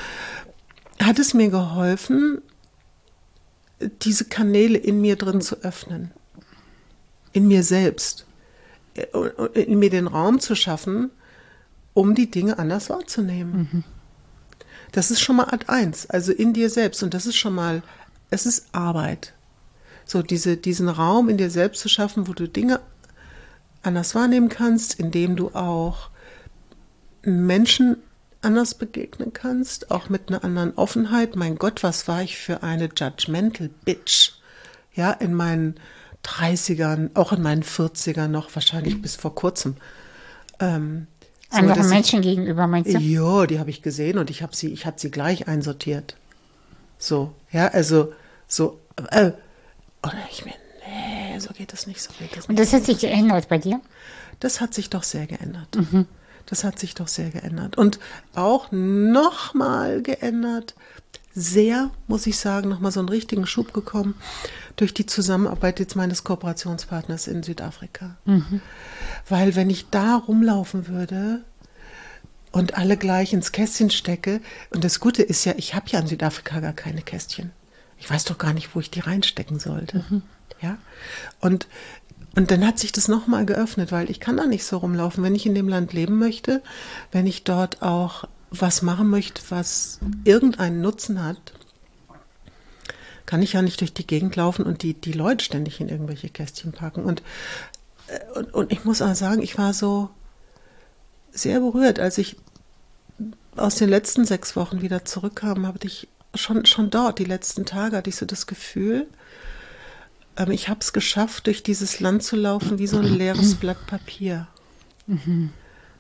hat es mir geholfen, diese Kanäle in mir drin zu öffnen, in mir selbst. äh, mir den Raum zu schaffen, um die Dinge anders wahrzunehmen. Mhm. Das ist schon mal Art eins, also in dir selbst. Und das ist schon mal, es ist Arbeit. So diese, diesen Raum in dir selbst zu schaffen, wo du Dinge anders wahrnehmen kannst, indem du auch Menschen anders begegnen kannst, auch mit einer anderen Offenheit. Mein Gott, was war ich für eine judgmental Bitch. Ja, in meinen dreißigern, auch in meinen vierzigern noch, wahrscheinlich bis vor kurzem. Ähm, so, Anderen Menschen ich, gegenüber, meinst du? Ja, die habe ich gesehen und ich habe sie, ich habe sie gleich einsortiert. So, ja, also, so, äh, oder ich mir, nee, so geht das nicht, so geht das nicht. Und das hat sich geändert bei dir? Das hat sich doch sehr geändert. Mhm. Das hat sich doch sehr geändert. Und auch nochmal geändert, sehr, muss ich sagen, nochmal so einen richtigen Schub gekommen durch die Zusammenarbeit jetzt meines Kooperationspartners in Südafrika. Mhm. Weil wenn ich da rumlaufen würde und alle gleich ins Kästchen stecke, und das Gute ist ja, ich habe ja in Südafrika gar keine Kästchen. Ich weiß doch gar nicht, wo ich die reinstecken sollte. Mhm. Ja? Und Und dann hat sich das nochmal geöffnet, weil ich kann da nicht so rumlaufen. Wenn ich in dem Land leben möchte, wenn ich dort auch was machen möchte, was irgendeinen Nutzen hat, kann ich ja nicht durch die Gegend laufen und die, die Leute ständig in irgendwelche Kästchen packen. Und, und, und ich muss auch sagen, ich war so sehr berührt, als ich aus den letzten sechs Wochen wieder zurückkam, hatte ich schon, schon dort, die letzten Tage, hatte ich so das Gefühl, ich habe es geschafft, durch dieses Land zu laufen wie so ein leeres Blatt Papier. Mhm.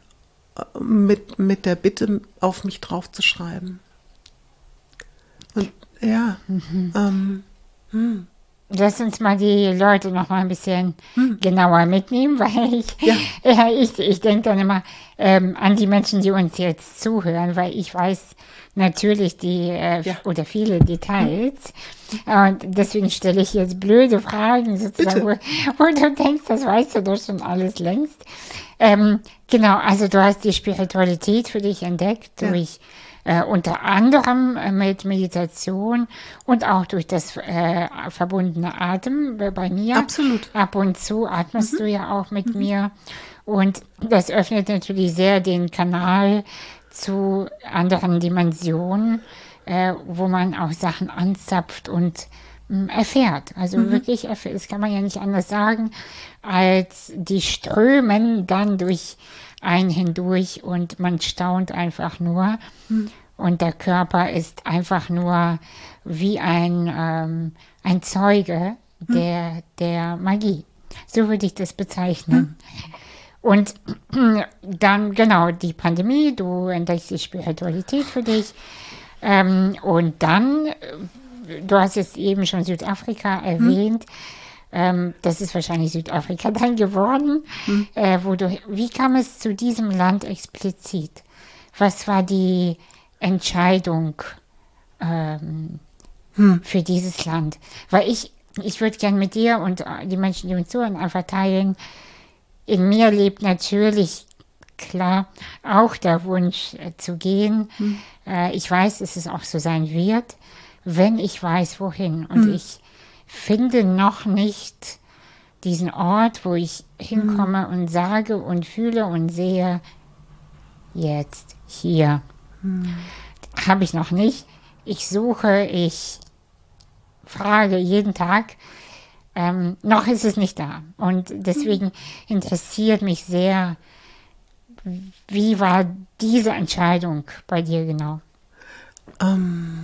Mit, mit der Bitte, auf mich drauf zu schreiben. Und ja. Mhm. Ähm, hm. Lass uns mal die Leute noch mal ein bisschen hm. genauer mitnehmen, weil ich, ja. ja, ich, ich denke dann immer ähm, an die Menschen, die uns jetzt zuhören, weil ich weiß natürlich die äh, ja. oder viele Details. Hm. Und deswegen stelle ich jetzt blöde Fragen sozusagen, wo, wo du denkst, das weißt du doch schon alles längst. Ähm, genau, also du hast die Spiritualität für dich entdeckt ja. durch Äh, unter anderem äh, mit Meditation und auch durch das äh, verbundene Atem bei mir. Absolut. Ab und zu atmest mhm. du ja auch mit mhm. mir. Und das öffnet natürlich sehr den Kanal zu anderen Dimensionen, äh, wo man auch Sachen anzapft und mh, erfährt. Also mhm. wirklich erfährt, das kann man ja nicht anders sagen, als die strömen dann durch ein hindurch und man staunt einfach nur. Hm. Und der Körper ist einfach nur wie ein, ähm, ein Zeuge hm. der, der Magie. So würde ich das bezeichnen. Hm. Und dann, genau, die Pandemie, du entdeckst die Spiritualität für dich. Ähm, und dann, du hast jetzt eben schon Südafrika erwähnt, hm. Ähm, das ist wahrscheinlich Südafrika dann geworden. Hm. Äh, wo du, wie kam es zu diesem Land explizit? Was war die Entscheidung ähm, hm. für dieses Land? Weil ich, ich würde gern mit dir und die Menschen, die uns zuhören, einfach teilen. In mir lebt natürlich, klar, auch der Wunsch äh, zu gehen. Hm. Äh, ich weiß, dass es auch so sein wird, wenn ich weiß, wohin. Und hm. ich finde noch nicht diesen Ort, wo ich hinkomme hm. und sage und fühle und sehe, jetzt, hier. Hm. Habe ich noch nicht. Ich suche, ich frage jeden Tag. Ähm, noch ist es nicht da. Und deswegen interessiert mich sehr, wie war diese Entscheidung bei dir genau? Um.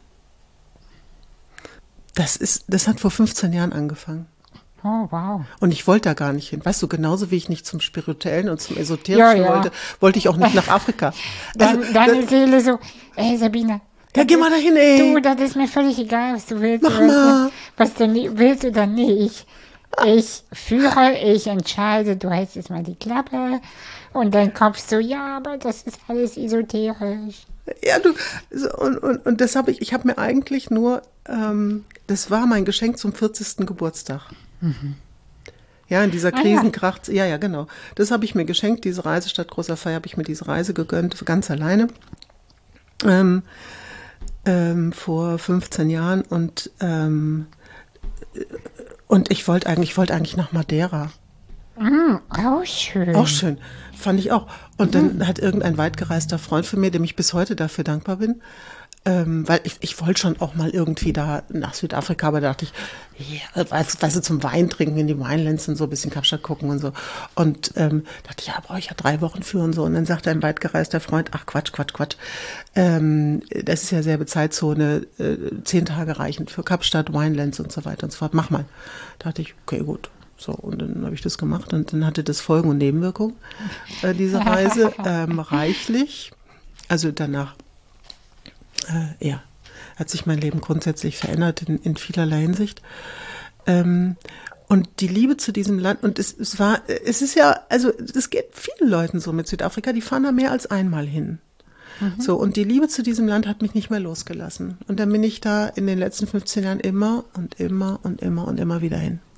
Das ist, das hat vor fünfzehn Jahren angefangen. Oh, wow. Und ich wollte da gar nicht hin. Weißt du, genauso wie ich nicht zum Spirituellen und zum Esoterischen ja, ja. wollte, wollte ich auch nicht nach Afrika. Also, Dein, deine das, Seele so, ey Sabine. Ja, geh mal dahin, ey. Du, das ist mir völlig egal, was du willst. Mach mal. Was du willst oder nicht. Ich führe, ich entscheide, du hältst jetzt mal die Klappe. Und dann kommst du, ja, aber das ist alles esoterisch. Ja, du, so, und, und, und das habe ich, ich habe mir eigentlich nur, ähm, das war mein Geschenk zum vierzigsten Geburtstag. Mhm. Ja, in dieser Krisenkrach, ah, ja. ja, ja, genau. Das habe ich mir geschenkt, diese Reise statt großer Feier habe ich mir diese Reise gegönnt, ganz alleine, ähm, ähm, vor fünfzehn Jahren und, ähm, und ich wollte eigentlich, ich wollte eigentlich nach Madeira. Mm, auch schön. Auch schön, fand ich auch. Und dann hat irgendein weitgereister Freund von mir, dem ich bis heute dafür dankbar bin, ähm, weil ich, ich wollte schon auch mal irgendwie da nach Südafrika, aber da dachte ich, ja, weißt, weißt du, zum Wein trinken in die Winelands und so, ein bisschen Kapstadt gucken und so. Und ähm, dachte ich, ja, brauche ich ja drei Wochen für und so. Und dann sagte ein weitgereister Freund, ach Quatsch, Quatsch, Quatsch. Ähm, das ist ja selbe Zeitzone, äh, zehn Tage reichen für Kapstadt, Winelands und so weiter und so fort. Mach mal. Da dachte ich, okay, gut. So, und dann habe ich das gemacht und dann hatte das Folgen- und Nebenwirkungen, äh, diese Reise, ähm, reichlich. Also danach, äh, ja, hat sich mein Leben grundsätzlich verändert in, in vielerlei Hinsicht. Ähm, und die Liebe zu diesem Land, und es, es war, es ist ja, also es geht vielen Leuten so mit Südafrika, die fahren da mehr als einmal hin. Mhm. So, und die Liebe zu diesem Land hat mich nicht mehr losgelassen. Und dann bin ich da in den letzten fünfzehn Jahren immer und immer und immer und immer wieder hin.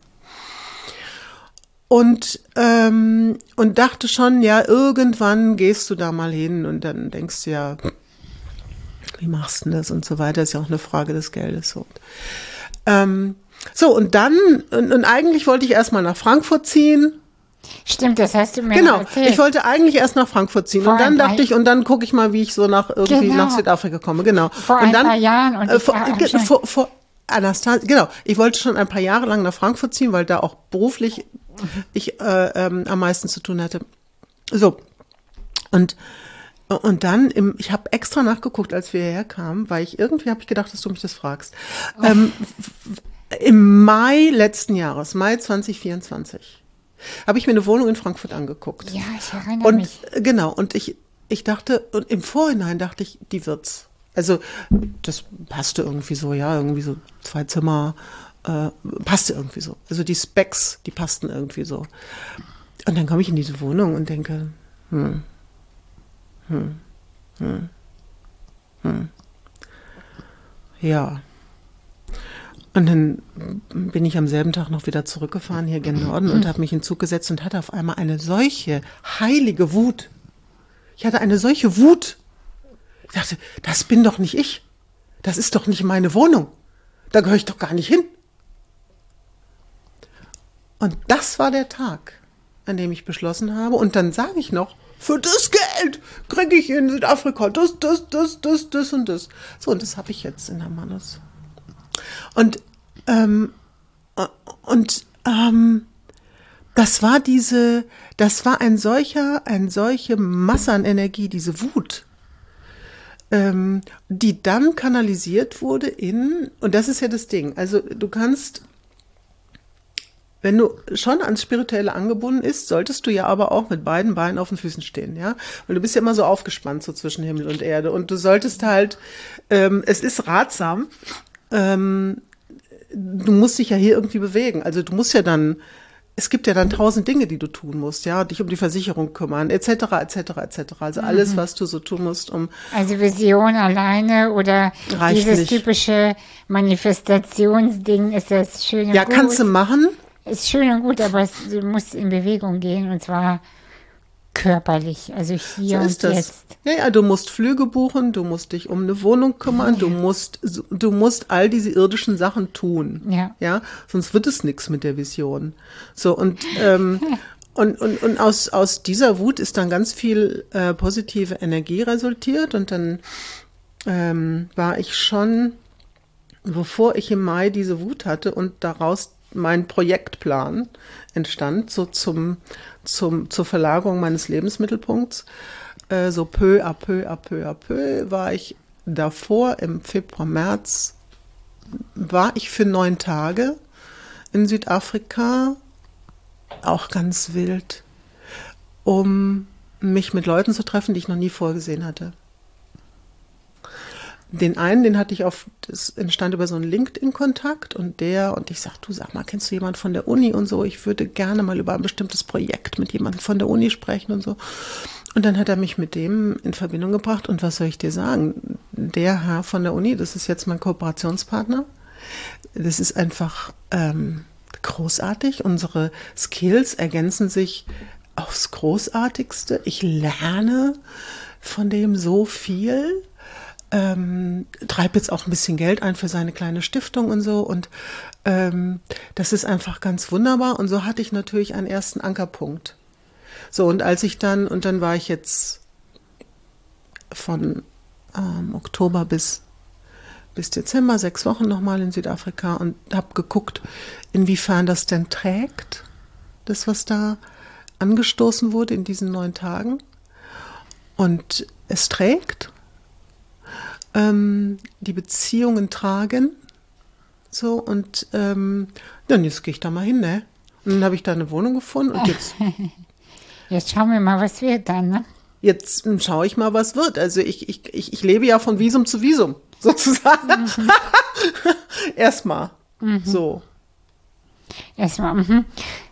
Und, ähm, und dachte schon, ja, irgendwann gehst du da mal hin und dann denkst du ja, wie machst du das und so weiter, ist ja auch eine Frage des Geldes. So, ähm, so und dann, und, und eigentlich wollte ich erstmal nach Frankfurt ziehen. Stimmt, das hast du mir Genau, erzählt. ich wollte eigentlich erst nach Frankfurt ziehen Vor und dann ein dachte paar- ich, und dann gucke ich mal, wie ich so nach irgendwie Genau. nach Südafrika komme, genau. Vor und ein dann, paar Jahren und äh, ich vor, war auch ge- schon- vor, vor Anastasia, genau, ich wollte schon ein paar Jahre lang nach Frankfurt ziehen, weil da auch beruflich ich äh, ähm, am meisten zu tun hatte. So, und und dann, im, ich habe extra nachgeguckt, als wir hierher kamen, weil ich irgendwie habe ich gedacht, dass du mich das fragst. Oh. Ähm, Im Mai letzten Jahres, Mai zwanzig vierundzwanzig, habe ich mir eine Wohnung in Frankfurt angeguckt. Ja, ich erinnere Und mich. äh, genau, und ich, ich dachte, und im Vorhinein dachte ich, die wird's. Also das passte irgendwie so, ja, irgendwie so zwei Zimmer, äh, passte irgendwie so. Also die Specs, die passten irgendwie so. Und dann komme ich in diese Wohnung und denke, hm, hm, hm, hm, ja. Und dann bin ich am selben Tag noch wieder zurückgefahren hier gen Norden und habe mich in den Zug gesetzt und hatte auf einmal eine solche heilige Wut. Ich hatte eine solche Wut. Ich dachte, das bin doch nicht ich. Das ist doch nicht meine Wohnung. Da gehöre ich doch gar nicht hin. Und das war der Tag, an dem ich beschlossen habe. Und dann sage ich noch, für das Geld kriege ich in Südafrika das, das, das, das, das und das. So, und das habe ich jetzt in Hermanus. Und, ähm, und ähm, das war diese, das war ein solcher, eine solche Masse an Energie, diese Wut, ähm, die dann kanalisiert wurde in, und das ist ja das Ding, also du kannst, wenn du schon ans Spirituelle angebunden bist, solltest du ja aber auch mit beiden Beinen auf den Füßen stehen, ja, weil du bist ja immer so aufgespannt so zwischen Himmel und Erde und du solltest halt, ähm, es ist ratsam, ähm, du musst dich ja hier irgendwie bewegen, also du musst ja dann, es gibt ja dann tausend Dinge, die du tun musst, ja, dich um die Versicherung kümmern, et cetera, et cetera, et cetera. Also alles, was du so tun musst, um Also Vision alleine oder Reicht dieses nicht. typische Manifestationsding ist das schön und ja, gut. kannst du machen. Ist schön und gut, aber es, du musst in Bewegung gehen und zwar körperlich, also So hier ist und das. jetzt. Ja, ja, du musst Flüge buchen, du musst dich um eine Wohnung kümmern, du musst, du musst all diese irdischen Sachen tun. Ja. Ja, sonst wird es nichts mit der Vision. So, und, ähm, und, und, und aus, aus dieser Wut ist dann ganz viel äh, positive Energie resultiert und dann ähm, war ich schon, bevor ich im Mai diese Wut hatte und daraus mein Projektplan entstand, so zum, zum, zur Verlagerung meines Lebensmittelpunkts, äh, so peu à peu à peu à peu, war ich davor im Februar, März, war ich für neun Tage in Südafrika, auch ganz wild, um mich mit Leuten zu treffen, die ich noch nie vorgesehen hatte. Den einen, den hatte ich auf, das entstand über so einen LinkedIn-Kontakt und der, und ich sag, du sag mal, kennst du jemanden von der Uni und so? Ich würde gerne mal über ein bestimmtes Projekt mit jemandem von der Uni sprechen und so. Und dann hat er mich mit dem in Verbindung gebracht und was soll ich dir sagen? Der Herr von der Uni, das ist jetzt mein Kooperationspartner. Das ist einfach ähm, großartig. Unsere Skills ergänzen sich aufs Großartigste. Ich lerne von dem so viel. ähm, treibt jetzt auch ein bisschen Geld ein für seine kleine Stiftung und so. Und ähm, das ist einfach ganz wunderbar. Und so hatte ich natürlich einen ersten Ankerpunkt. So, und als ich dann, und dann war ich jetzt von ähm, Oktober bis, bis Dezember, sechs Wochen nochmal in Südafrika und habe geguckt, inwiefern das denn trägt, das, was da angestoßen wurde in diesen neun Tagen. Und es trägt. Ähm, die Beziehungen tragen. So, und ähm, dann jetzt gehe ich da mal hin, ne? Und dann habe ich da eine Wohnung gefunden und jetzt... Jetzt schauen wir mal, was wird dann, ne? Jetzt ähm, schaue ich mal, was wird. Also ich, ich, ich, ich lebe ja von Visum zu Visum, sozusagen. Mhm. Erstmal. Mhm. So. Erstmal, mhm.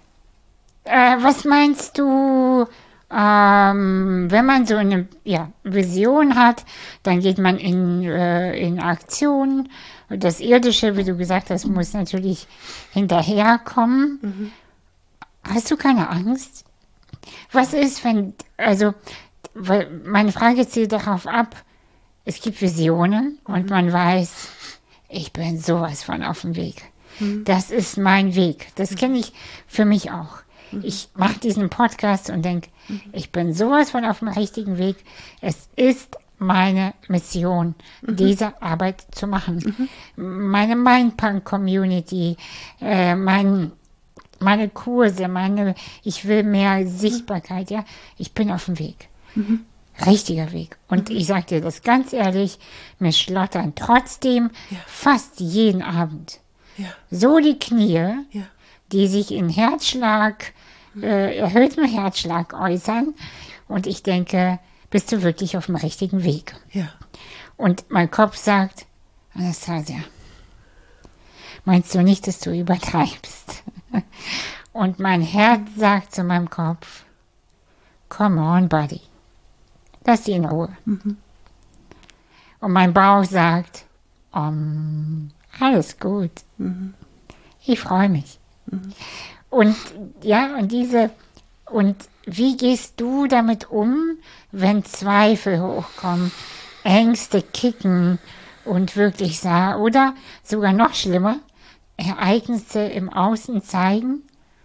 Äh, was meinst du... Ähm, wenn man so eine ja, Vision hat, dann geht man in, äh, in Aktion. Das Irdische, wie du gesagt hast, muss natürlich hinterherkommen. Mhm. Hast du keine Angst? Was ist, wenn, also, weil meine Frage zielt darauf ab, es gibt Visionen mhm. und man weiß, ich bin sowas von auf dem Weg. Mhm. Das ist mein Weg. Das kenne ich für mich auch. Ich mache diesen Podcast und denke, ich bin sowas von auf dem richtigen Weg. Es ist meine Mission, mhm. diese Arbeit zu machen. Mhm. Meine Mindpunk-Community, äh, mein, meine Kurse, meine, ich will mehr Sichtbarkeit, ja. Ich bin auf dem Weg. Mhm. Richtiger Weg. Und mhm. ich sage dir das ganz ehrlich, mir schlottern trotzdem ja. fast jeden Abend ja. so die Knie, ja. die sich in Herzschlag, äh, erhöhtem Herzschlag äußern. Und ich denke, bist du wirklich auf dem richtigen Weg? Ja. Und mein Kopf sagt, Anastasia, meinst du nicht, dass du übertreibst? Und mein Herz sagt zu meinem Kopf, come on, buddy, lass sie in Ruhe. Mhm. Und mein Bauch sagt, um, alles gut. Mhm. Ich freue mich. Mhm. Und ja, und diese, und wie gehst du damit um, wenn Zweifel hochkommen, Ängste kicken und wirklich sah, oder sogar noch schlimmer, Ereignisse im Außen zeigen?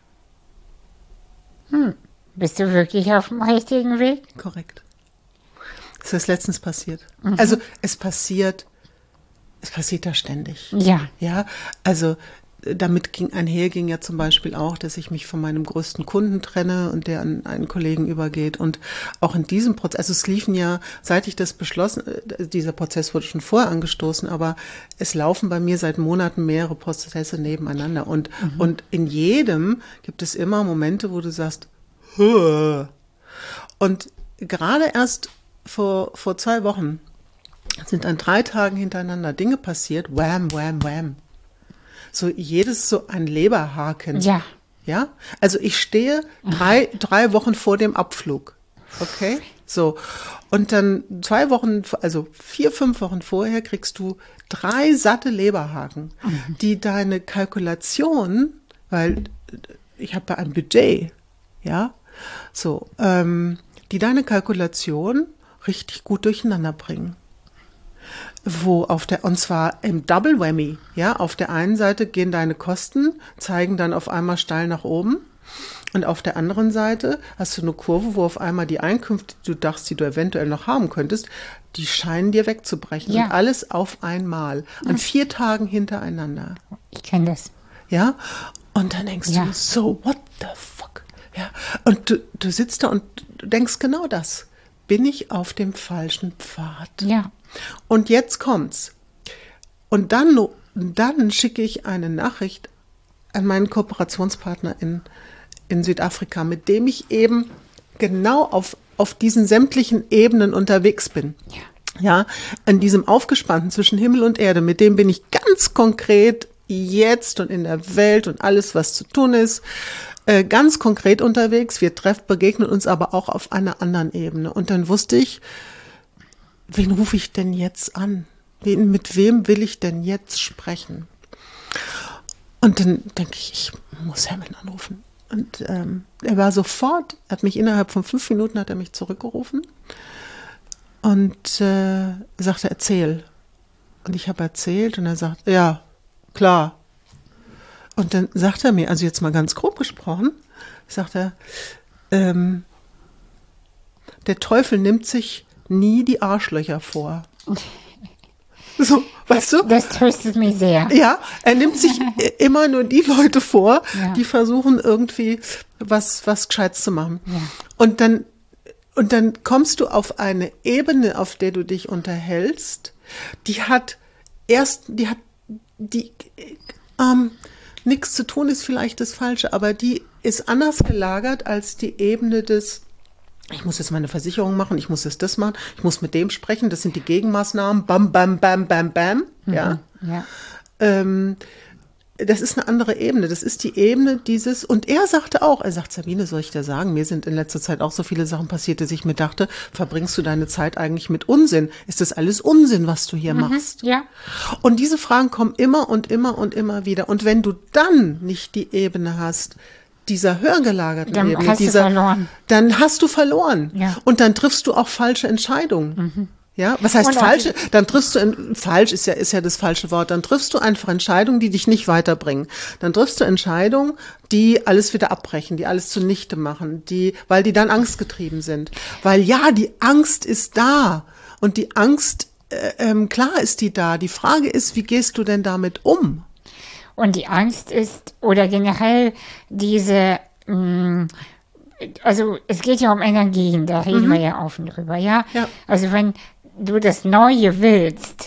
Hm, bist du wirklich auf dem richtigen Weg? Korrekt. Das ist letztens passiert. Mhm. Also es passiert, es passiert da ständig. Ja. Ja, also damit ging einher ging ja zum Beispiel auch, dass ich mich von meinem größten Kunden trenne und der an einen Kollegen übergeht. Und auch in diesem Prozess, also es liefen ja, seit ich das beschlossen, dieser Prozess wurde schon vorher angestoßen, aber es laufen bei mir seit Monaten mehrere Prozesse nebeneinander. Und, mhm. und in jedem gibt es immer Momente, wo du sagst, Hö. Und gerade erst vor, vor zwei Wochen sind an drei Tagen hintereinander Dinge passiert, wham, wham, wham. So jedes so ein Leberhaken. Ja. Ja? Also ich stehe drei, drei Wochen vor dem Abflug. Okay? So. Und dann zwei Wochen, also vier, fünf Wochen vorher kriegst du drei satte Leberhaken, mhm. die deine Kalkulation, weil ich habe ja ein Budget, ja, so, ähm, die deine Kalkulation richtig gut durcheinander bringen. Wo auf der, und zwar im Double Whammy, ja, auf der einen Seite gehen deine Kosten, zeigen dann auf einmal steil nach oben und auf der anderen Seite hast du eine Kurve, wo auf einmal die Einkünfte, die du dachtest, die du eventuell noch haben könntest, die scheinen dir wegzubrechen. Ja. Und alles auf einmal, an vier Tagen hintereinander. Ich kenne das. Ja, und dann denkst ja. du, so, what the fuck? Ja, und du, du sitzt da und du denkst genau das. Bin ich auf dem falschen Pfad? Ja. Und jetzt kommt's. Und dann, dann schicke ich eine Nachricht an meinen Kooperationspartner in, in Südafrika, mit dem ich eben genau auf, auf diesen sämtlichen Ebenen unterwegs bin. Ja. Ja, an diesem Aufgespannten zwischen Himmel und Erde, mit dem bin ich ganz konkret jetzt und in der Welt und alles, was zu tun ist, äh, ganz konkret unterwegs. Wir treffen, begegnen uns aber auch auf einer anderen Ebene. Und dann wusste ich, wen rufe ich denn jetzt an? Wen, mit wem will ich denn jetzt sprechen? Und dann denke ich, ich muss Hermann anrufen. Und ähm, er war sofort, hat mich innerhalb von fünf Minuten hat er mich zurückgerufen. und äh, sagte, erzähl. Und ich habe erzählt und er sagt, ja, klar. Und dann sagt er mir, also jetzt mal ganz grob gesprochen, sagt er, ähm, der Teufel nimmt sich nie die Arschlöcher vor. So, weißt du? Das tröstet mich sehr. Ja, er nimmt sich immer nur die Leute vor, Ja. die versuchen irgendwie was, was Gescheites zu machen. Ja. Und dann, und dann kommst du auf eine Ebene, auf der du dich unterhältst, die hat erst, die hat, die, ähm, nichts zu tun ist vielleicht das Falsche, aber die ist anders gelagert als die Ebene des, ich muss jetzt meine Versicherung machen, ich muss jetzt das machen, ich muss mit dem sprechen, das sind die Gegenmaßnahmen, bam, bam, bam, bam, bam, ja. Ja. Ähm, das ist eine andere Ebene, das ist die Ebene dieses, und er sagte auch, er sagt, Sabine, soll ich dir sagen, mir sind in letzter Zeit auch so viele Sachen passiert, dass ich mir dachte, verbringst du deine Zeit eigentlich mit Unsinn? Ist das alles Unsinn, was du hier machst? Ja. Und diese Fragen kommen immer und immer und immer wieder. Und wenn du dann nicht die Ebene hast, dieser höher gelagerten Dann Ebene, hast du dieser, verloren. dann hast du verloren. Ja. Und dann triffst du auch falsche Entscheidungen. Ja, was heißt Und auch falsche? Dann triffst du, in, falsch ist ja, ist ja das falsche Wort, dann triffst du einfach Entscheidungen, die dich nicht weiterbringen. Dann triffst du Entscheidungen, die alles wieder abbrechen, die alles zunichte machen, die, weil die dann angstgetrieben sind. Weil ja, die Angst ist da. Und die Angst, äh, ähm, klar ist die da. Die Frage ist, wie gehst du denn damit um? Und die Angst ist, oder generell diese, mh, also es geht ja um Energien, da reden wir ja offen drüber, ja? Ja. Also wenn du das Neue willst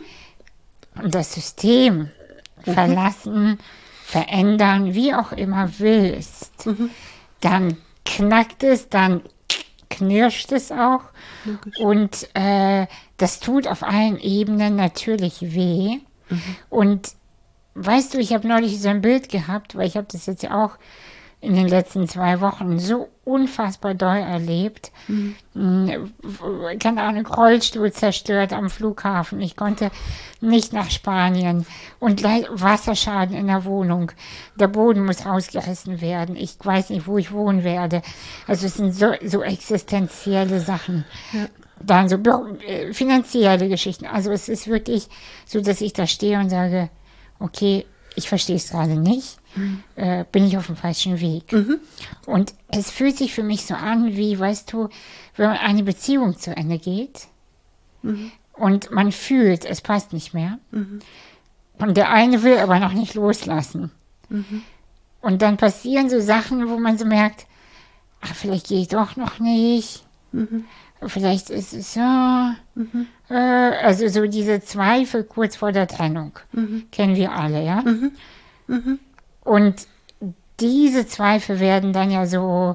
und das System verlassen, verändern, wie auch immer willst, dann knackt es, dann knirscht es auch. Und äh, das tut auf allen Ebenen natürlich weh. Und weißt du, ich habe neulich so ein Bild gehabt, weil ich habe das jetzt ja auch in den letzten zwei Wochen so unfassbar doll erlebt. Mhm. Keine Ahnung, Rollstuhl zerstört am Flughafen. Ich konnte nicht nach Spanien. Und Wasserschaden in der Wohnung. Der Boden muss rausgerissen werden. Ich weiß nicht, wo ich wohnen werde. Also es sind so, so existenzielle Sachen. Ja. Dann so äh, finanzielle Geschichten. Also es ist wirklich so, dass ich da stehe und sage, okay, ich verstehe es gerade nicht, mhm. äh, bin ich auf dem falschen Weg. Mhm. Und es fühlt sich für mich so an, wie, weißt du, wenn eine Beziehung zu Ende geht mhm. und man fühlt, es passt nicht mehr. Mhm. Und der eine will aber noch nicht loslassen. Mhm. Und dann passieren so Sachen, wo man so merkt, ach, vielleicht gehe ich doch noch nicht. Mhm. Vielleicht ist es so, mhm. äh, also so diese Zweifel kurz vor der Trennung, mhm. kennen wir alle, ja? Mhm. Mhm. Und diese Zweifel werden dann ja so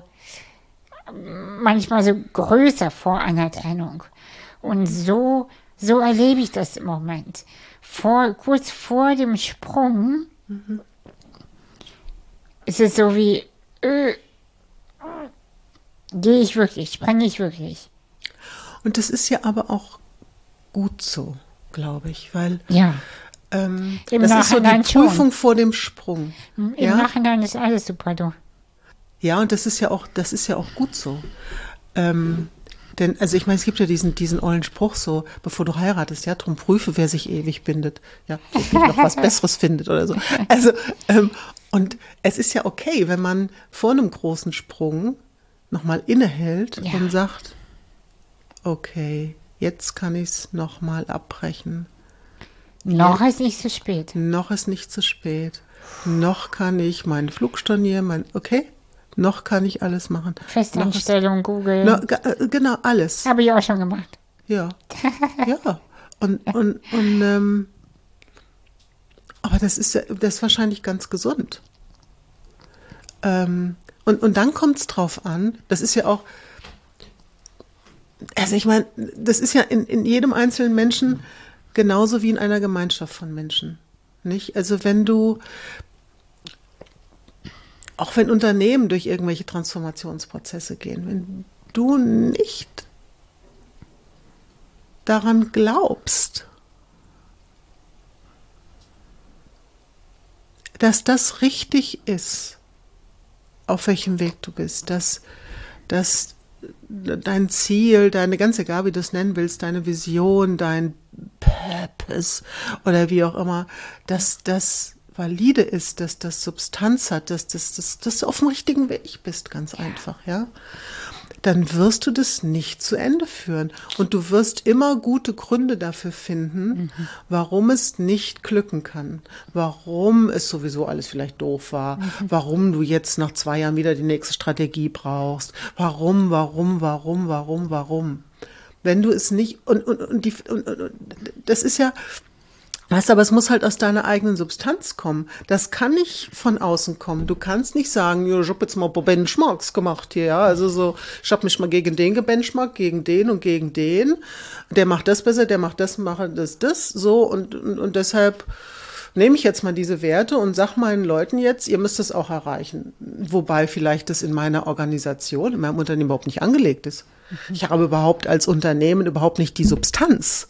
manchmal so größer vor einer Trennung. Und so, so erlebe ich das im Moment. Vor, kurz vor dem Sprung mhm. ist es so wie, äh, gehe ich wirklich, sprenge ich wirklich. Und das ist ja aber auch gut so, glaube ich, weil ja. ähm, Im das ist so die schon. Prüfung vor dem Sprung. Im ja? Nachhinein ist alles super, du. Ja, und das ist ja auch, das ist ja auch gut so. Ähm, denn, also ich meine, es gibt ja diesen, diesen ollen Spruch so, bevor du heiratest, ja, drum prüfe, wer sich ewig bindet, ja, ob nicht noch was Besseres findet oder so. Also, ähm, und es ist ja okay, wenn man vor einem großen Sprung nochmal innehält ja. und sagt, okay, jetzt kann ich es nochmal abbrechen. Noch jetzt, ist nicht zu spät. Noch ist nicht zu spät. Noch kann ich meinen Flug stornieren, mein, okay, noch kann ich alles machen. Festanstellung, ist, Google. No, genau, alles. Habe ich auch schon gemacht. Ja, ja. Und, und, und ähm, aber das ist ja, das ist wahrscheinlich ganz gesund. Ähm, und, und dann kommt es drauf an, das ist ja auch, also ich meine, das ist ja in, in jedem einzelnen Menschen genauso wie in einer Gemeinschaft von Menschen. Nicht? Also wenn du, auch wenn Unternehmen durch irgendwelche Transformationsprozesse gehen, wenn du nicht daran glaubst, dass das richtig ist, auf welchem Weg du bist, dass, dass dein Ziel, deine, ganz egal wie du es nennen willst, deine Vision, dein Purpose oder wie auch immer, dass das valide ist, dass das Substanz hat, dass, das, dass, dass du auf dem richtigen Weg bist, ganz einfach, ja. Dann wirst du das nicht zu Ende führen. Und du wirst immer gute Gründe dafür finden, mhm. warum es nicht glücken kann, warum es sowieso alles vielleicht doof war, mhm. warum du jetzt nach zwei Jahren wieder die nächste Strategie brauchst, warum, warum, warum, warum, warum. Wenn du es nicht, und, und, und, die, und, und das ist ja, weißt du, aber es muss halt aus deiner eigenen Substanz kommen. Das kann nicht von außen kommen. Du kannst nicht sagen, ja, ich habe jetzt mal ein paar Benchmarks gemacht hier, ja. Also so, ich habe mich mal gegen den gebenchmarkt, gegen den und gegen den. Der macht das besser, der macht das, macht das, das, so. Und, und, und deshalb nehme ich jetzt mal diese Werte und sag meinen Leuten jetzt, ihr müsst es auch erreichen. Wobei vielleicht das in meiner Organisation, in meinem Unternehmen überhaupt nicht angelegt ist. Mhm. Ich habe überhaupt als Unternehmen überhaupt nicht die Substanz,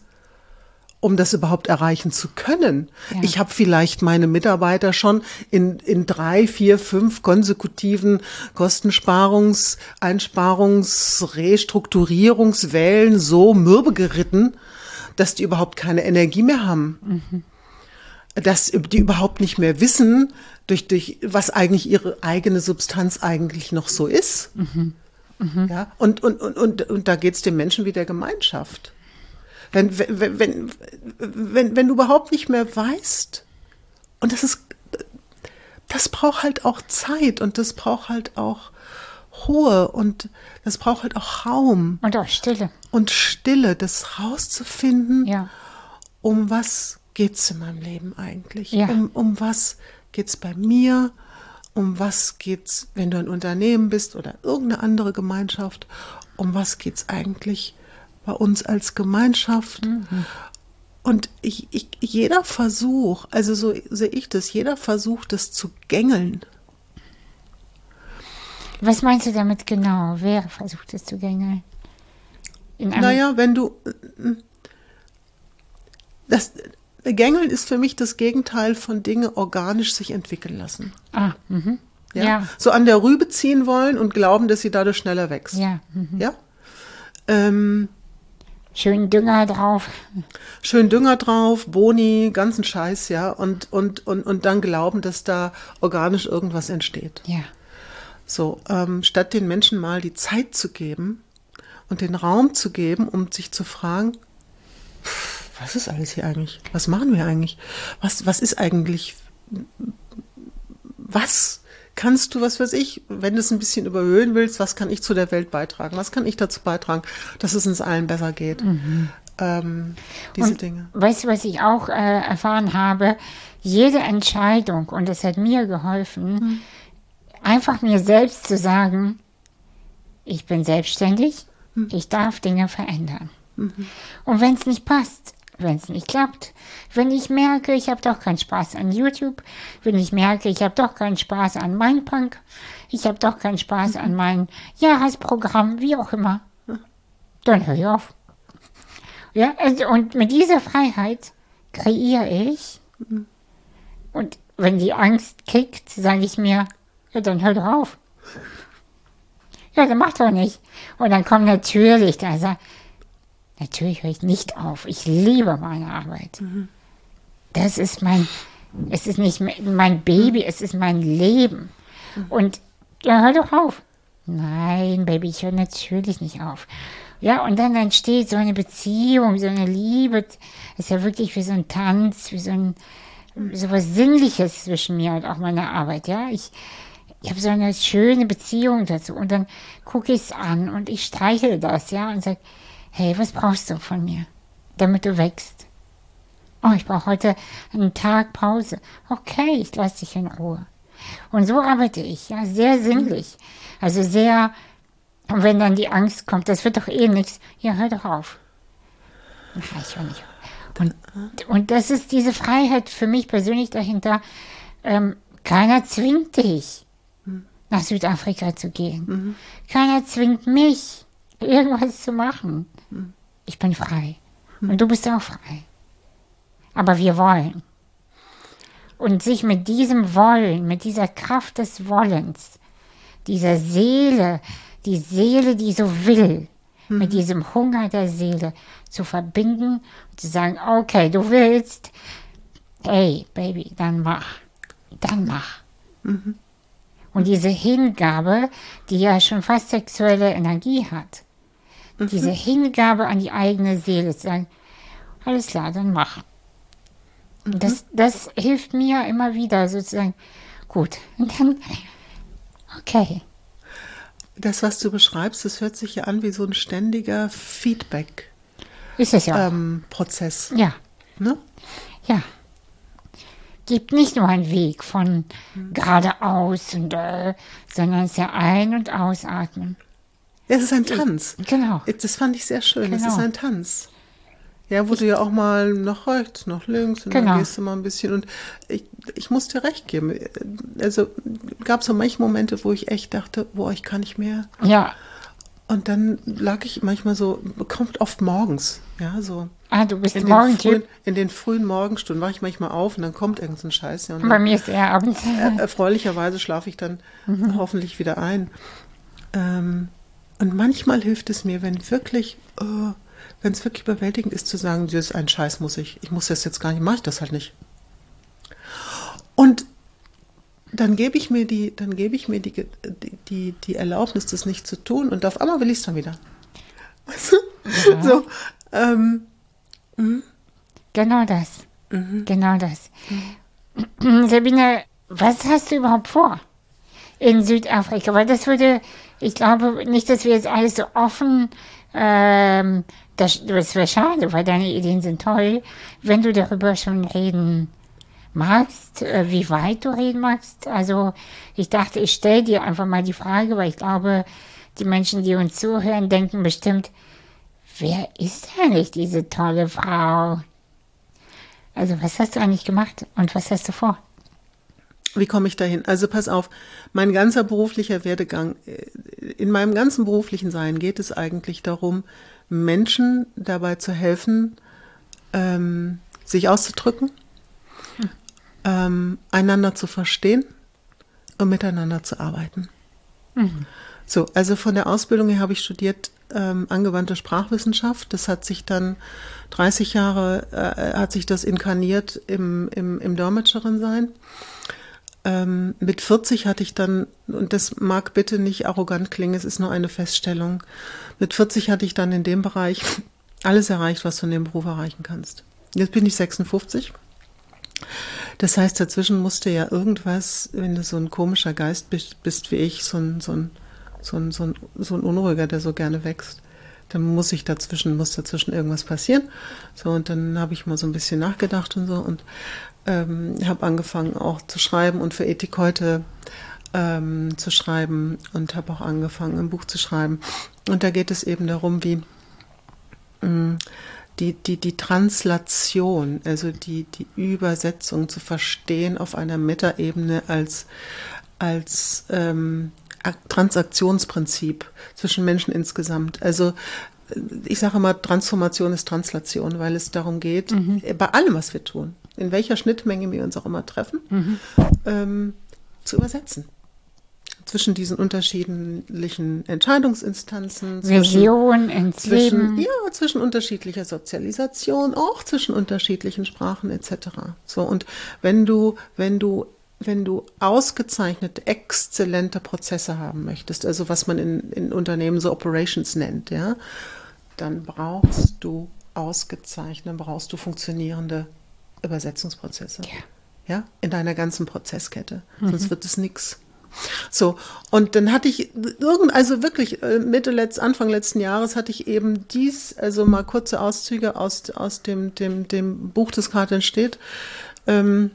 um das überhaupt erreichen zu können. Ja. Ich habe vielleicht meine Mitarbeiter schon in, in drei, vier, fünf konsekutiven Kostensparungs-, Einsparungs-, Restrukturierungswellen so mürbe geritten, dass die überhaupt keine Energie mehr haben. Mhm. Dass die überhaupt nicht mehr wissen, durch, durch was eigentlich ihre eigene Substanz eigentlich noch so ist. Mhm. Mhm. Ja? Und, und, und, und, und da geht es den Menschen wie der Gemeinschaft. Wenn, wenn, wenn, wenn, wenn du überhaupt nicht mehr weißt, und das ist, das braucht halt auch Zeit und das braucht halt auch Ruhe und das braucht halt auch Raum. Und auch Stille. Und Stille, das rauszufinden, ja. um was geht's in meinem Leben eigentlich? Ja. Um, um was geht's bei mir? Um was geht's, wenn du ein Unternehmen bist oder irgendeine andere Gemeinschaft? Um was geht's eigentlich bei uns als Gemeinschaft? Mhm. Und ich, ich, jeder Versuch, also so sehe ich das, jeder Versuch, das zu gängeln. Was meinst du damit genau? Wer versucht es zu gängeln? Naja, wenn du, das Gängeln ist für mich das Gegenteil von Dinge organisch sich entwickeln lassen. Ah, mhm. Ja? Ja. So an der Rübe ziehen wollen und glauben, dass sie dadurch schneller wächst. Ja. Mhm. Ja? Ähm, Schön Dünger drauf. Schön Dünger drauf, Boni, ganzen Scheiß, ja. Und, und, und, und dann glauben, dass da organisch irgendwas entsteht. Ja. So, ähm, statt den Menschen mal die Zeit zu geben und den Raum zu geben, um sich zu fragen, was ist alles hier eigentlich? Was machen wir eigentlich? Was, was ist eigentlich, was kannst du, was weiß ich, wenn du es ein bisschen überhöhen willst, was kann ich zu der Welt beitragen? Was kann ich dazu beitragen, dass es uns allen besser geht? Mhm. Ähm, diese und Dinge. Weißt du, was ich auch äh, erfahren habe? Jede Entscheidung, und das hat mir geholfen, mhm. einfach mir selbst zu sagen, ich bin selbstständig, mhm. ich darf Dinge verändern. Mhm. Und wenn es nicht passt, wenn es nicht klappt, wenn ich merke, ich habe doch keinen Spaß an YouTube, wenn ich merke, ich habe doch keinen Spaß an Mindpunk, ich habe doch keinen Spaß mhm. an mein Jahresprogramm, wie auch immer, dann höre ich auf. Ja, also, und mit dieser Freiheit kreiere ich. Mhm. Und wenn die Angst kickt, sage ich mir, ja, dann hör doch auf. Ja, dann mach doch nicht. Und dann kommt natürlich, also, natürlich höre ich nicht auf. Ich liebe meine Arbeit. Mhm. Das ist mein, es ist nicht mein Baby, mhm. es ist mein Leben. Mhm. Und ja, hör doch auf. Nein, Baby, ich höre natürlich nicht auf. Ja, und dann entsteht so eine Beziehung, so eine Liebe. Es ist ja wirklich wie so ein Tanz, wie so ein, so was Sinnliches zwischen mir und auch meiner Arbeit. Ja, ich, ich habe so eine schöne Beziehung dazu. Und dann gucke ich es an und ich streichle das, ja, und sage, hey, was brauchst du von mir, damit du wächst? Oh, ich brauche heute einen Tag Pause. Okay, ich lasse dich in Ruhe. Und so arbeite ich, ja, sehr sinnlich. Also sehr, und wenn dann die Angst kommt, das wird doch eh nichts, ja, hör doch auf. Na, ich höre nicht auf. Und, und das ist diese Freiheit für mich persönlich dahinter. Ähm, keiner zwingt dich, nach Südafrika zu gehen. Mhm. Keiner zwingt mich, irgendwas zu machen. Ich bin frei. Und du bist auch frei. Aber wir wollen. Und sich mit diesem Wollen, mit dieser Kraft des Wollens, dieser Seele, die Seele, die so will, mhm. mit diesem Hunger der Seele zu verbinden und zu sagen, okay, du willst, hey, Baby, dann mach, dann mach. Mhm. Und diese Hingabe, die ja schon fast sexuelle Energie hat, mhm. diese Hingabe an die eigene Seele, zu sagen, alles klar, dann mach. Mhm. Das, das hilft mir immer wieder sozusagen, gut, und dann, okay. Das, was du beschreibst, das hört sich ja an wie so ein ständiger Feedback. Ist es ja. Ähm, Prozess. Ja. Ne? Ja. Gibt nicht nur einen Weg von mhm. geradeaus und äh, sondern es ist ja ein- und ausatmen. Ja, es ist ein Tanz. Genau. Das fand ich sehr schön. Genau. Es ist ein Tanz. Ja, wo ich, du ja auch mal nach rechts, nach links und genau. dann gehst du mal ein bisschen. Und ich, ich muss dir recht geben. Also gab es so manche Momente, wo ich echt dachte, boah, ich kann nicht mehr. Ja. Und dann lag ich manchmal so, kommt oft morgens, ja, so. Ah, du bist in Morgentyp? Den frühen, in den frühen Morgenstunden wache ich manchmal auf und dann kommt irgend so ein Scheiß. Ja, und Bei dann, mir ist eher abends. Äh, erfreulicherweise schlafe ich dann mhm. hoffentlich wieder ein. Ähm, und manchmal hilft es mir, wenn wirklich... Oh, wenn es wirklich überwältigend ist, zu sagen, das ist ein Scheiß, muss ich, ich muss das jetzt gar nicht, mache ich das halt nicht. Und dann gebe ich mir die, dann gebe ich mir die, die, die, die Erlaubnis, das nicht zu tun und auf einmal will ich es dann wieder. Ja. So, ähm, genau das. Mhm. Genau das. Mhm. Sabine, was hast du überhaupt vor in Südafrika? Weil das würde, ich glaube nicht, dass wir jetzt alles so offen Ähm, das, das wäre schade, weil deine Ideen sind toll. Wenn du darüber schon reden magst, äh, wie weit du reden magst. Also ich dachte, ich stelle dir einfach mal die Frage, weil ich glaube, die Menschen, die uns zuhören, denken bestimmt, wer ist eigentlich diese tolle Frau? Also was hast du eigentlich gemacht und was hast du vor? Wie komme ich dahin? Also pass auf, mein ganzer beruflicher Werdegang, in meinem ganzen beruflichen Sein geht es eigentlich darum, Menschen dabei zu helfen, ähm, sich auszudrücken, hm. ähm, einander zu verstehen und miteinander zu arbeiten. Mhm. So, also von der Ausbildung her habe ich studiert ähm, angewandte Sprachwissenschaft. Das hat sich dann dreißig Jahre, äh, hat sich das inkarniert im, im, im Dolmetscherin-Sein. Ähm, mit vierzig hatte ich dann, und das mag bitte nicht arrogant klingen, es ist nur eine Feststellung, mit vierzig hatte ich dann in dem Bereich alles erreicht, was du in dem Beruf erreichen kannst. Jetzt bin ich sechsundfünfzig. Das heißt, dazwischen musste ja irgendwas, wenn du so ein komischer Geist bist, bist wie ich, so ein, so ein, so ein, so ein, so ein Unruhiger, der so gerne wächst, dann muss ich dazwischen, muss dazwischen irgendwas passieren. So, und dann habe ich mal so ein bisschen nachgedacht und so und ähm, habe angefangen auch zu schreiben und für Ethik heute ähm, zu schreiben und habe auch angefangen, ein Buch zu schreiben. Und da geht es eben darum, wie mh, die, die, die Translation, also die, die Übersetzung zu verstehen auf einer Metaebene als, als ähm, Transaktionsprinzip zwischen Menschen insgesamt. Also ich sage immer, Transformation ist Translation, weil es darum geht, mhm. bei allem, was wir tun, in welcher Schnittmenge wir uns auch immer treffen, mhm. ähm, zu übersetzen. Zwischen diesen unterschiedlichen Entscheidungsinstanzen. Vision ins zwischen, Leben. Ja, zwischen unterschiedlicher Sozialisation, auch zwischen unterschiedlichen Sprachen et cetera. So, und wenn du, wenn du wenn du ausgezeichnete, exzellente Prozesse haben möchtest, also was man in, in Unternehmen so Operations nennt, ja, dann brauchst du ausgezeichnete, brauchst du funktionierende Übersetzungsprozesse. Ja, ja, in deiner ganzen Prozesskette. Mhm. Sonst wird es nichts. So, und dann hatte ich irgend, also wirklich Mitte letzt, Anfang letzten Jahres hatte ich eben dies, also mal kurze Auszüge aus, aus dem, dem, dem Buch, das gerade entsteht, ähm,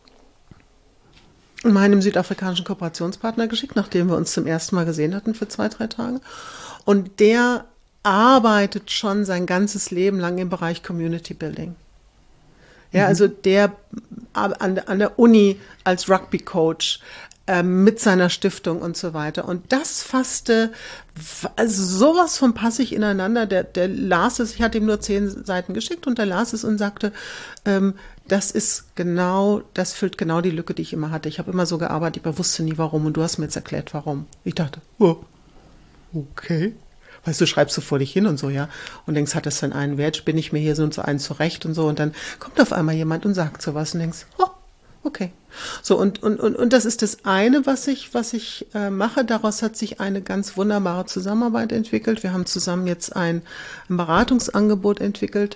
meinem südafrikanischen Kooperationspartner geschickt, nachdem wir uns zum ersten Mal gesehen hatten für zwei, drei Tage. Und der arbeitet schon sein ganzes Leben lang im Bereich Community Building. Ja, mhm. also der an, an der Uni als Rugby-Coach, äh, mit seiner Stiftung und so weiter. Und das fasste also sowas von passig ineinander. Der, der las es, ich hatte ihm nur zehn Seiten geschickt und der las es und sagte, ähm, das ist genau, das füllt genau die Lücke, die ich immer hatte. Ich habe immer so gearbeitet, ich wusste nie warum und du hast mir jetzt erklärt, warum. Ich dachte, oh, Okay. Weißt du, schreibst du vor dich hin und so, ja, und denkst, hat das denn einen Wert, bin ich mir hier so und so einen zurecht und so, und dann kommt auf einmal jemand und sagt sowas und denkst, oh, okay. So, und, und, und, und das ist das eine, was ich, was ich äh, mache. Daraus hat sich eine ganz wunderbare Zusammenarbeit entwickelt. Wir haben zusammen jetzt ein, ein Beratungsangebot entwickelt,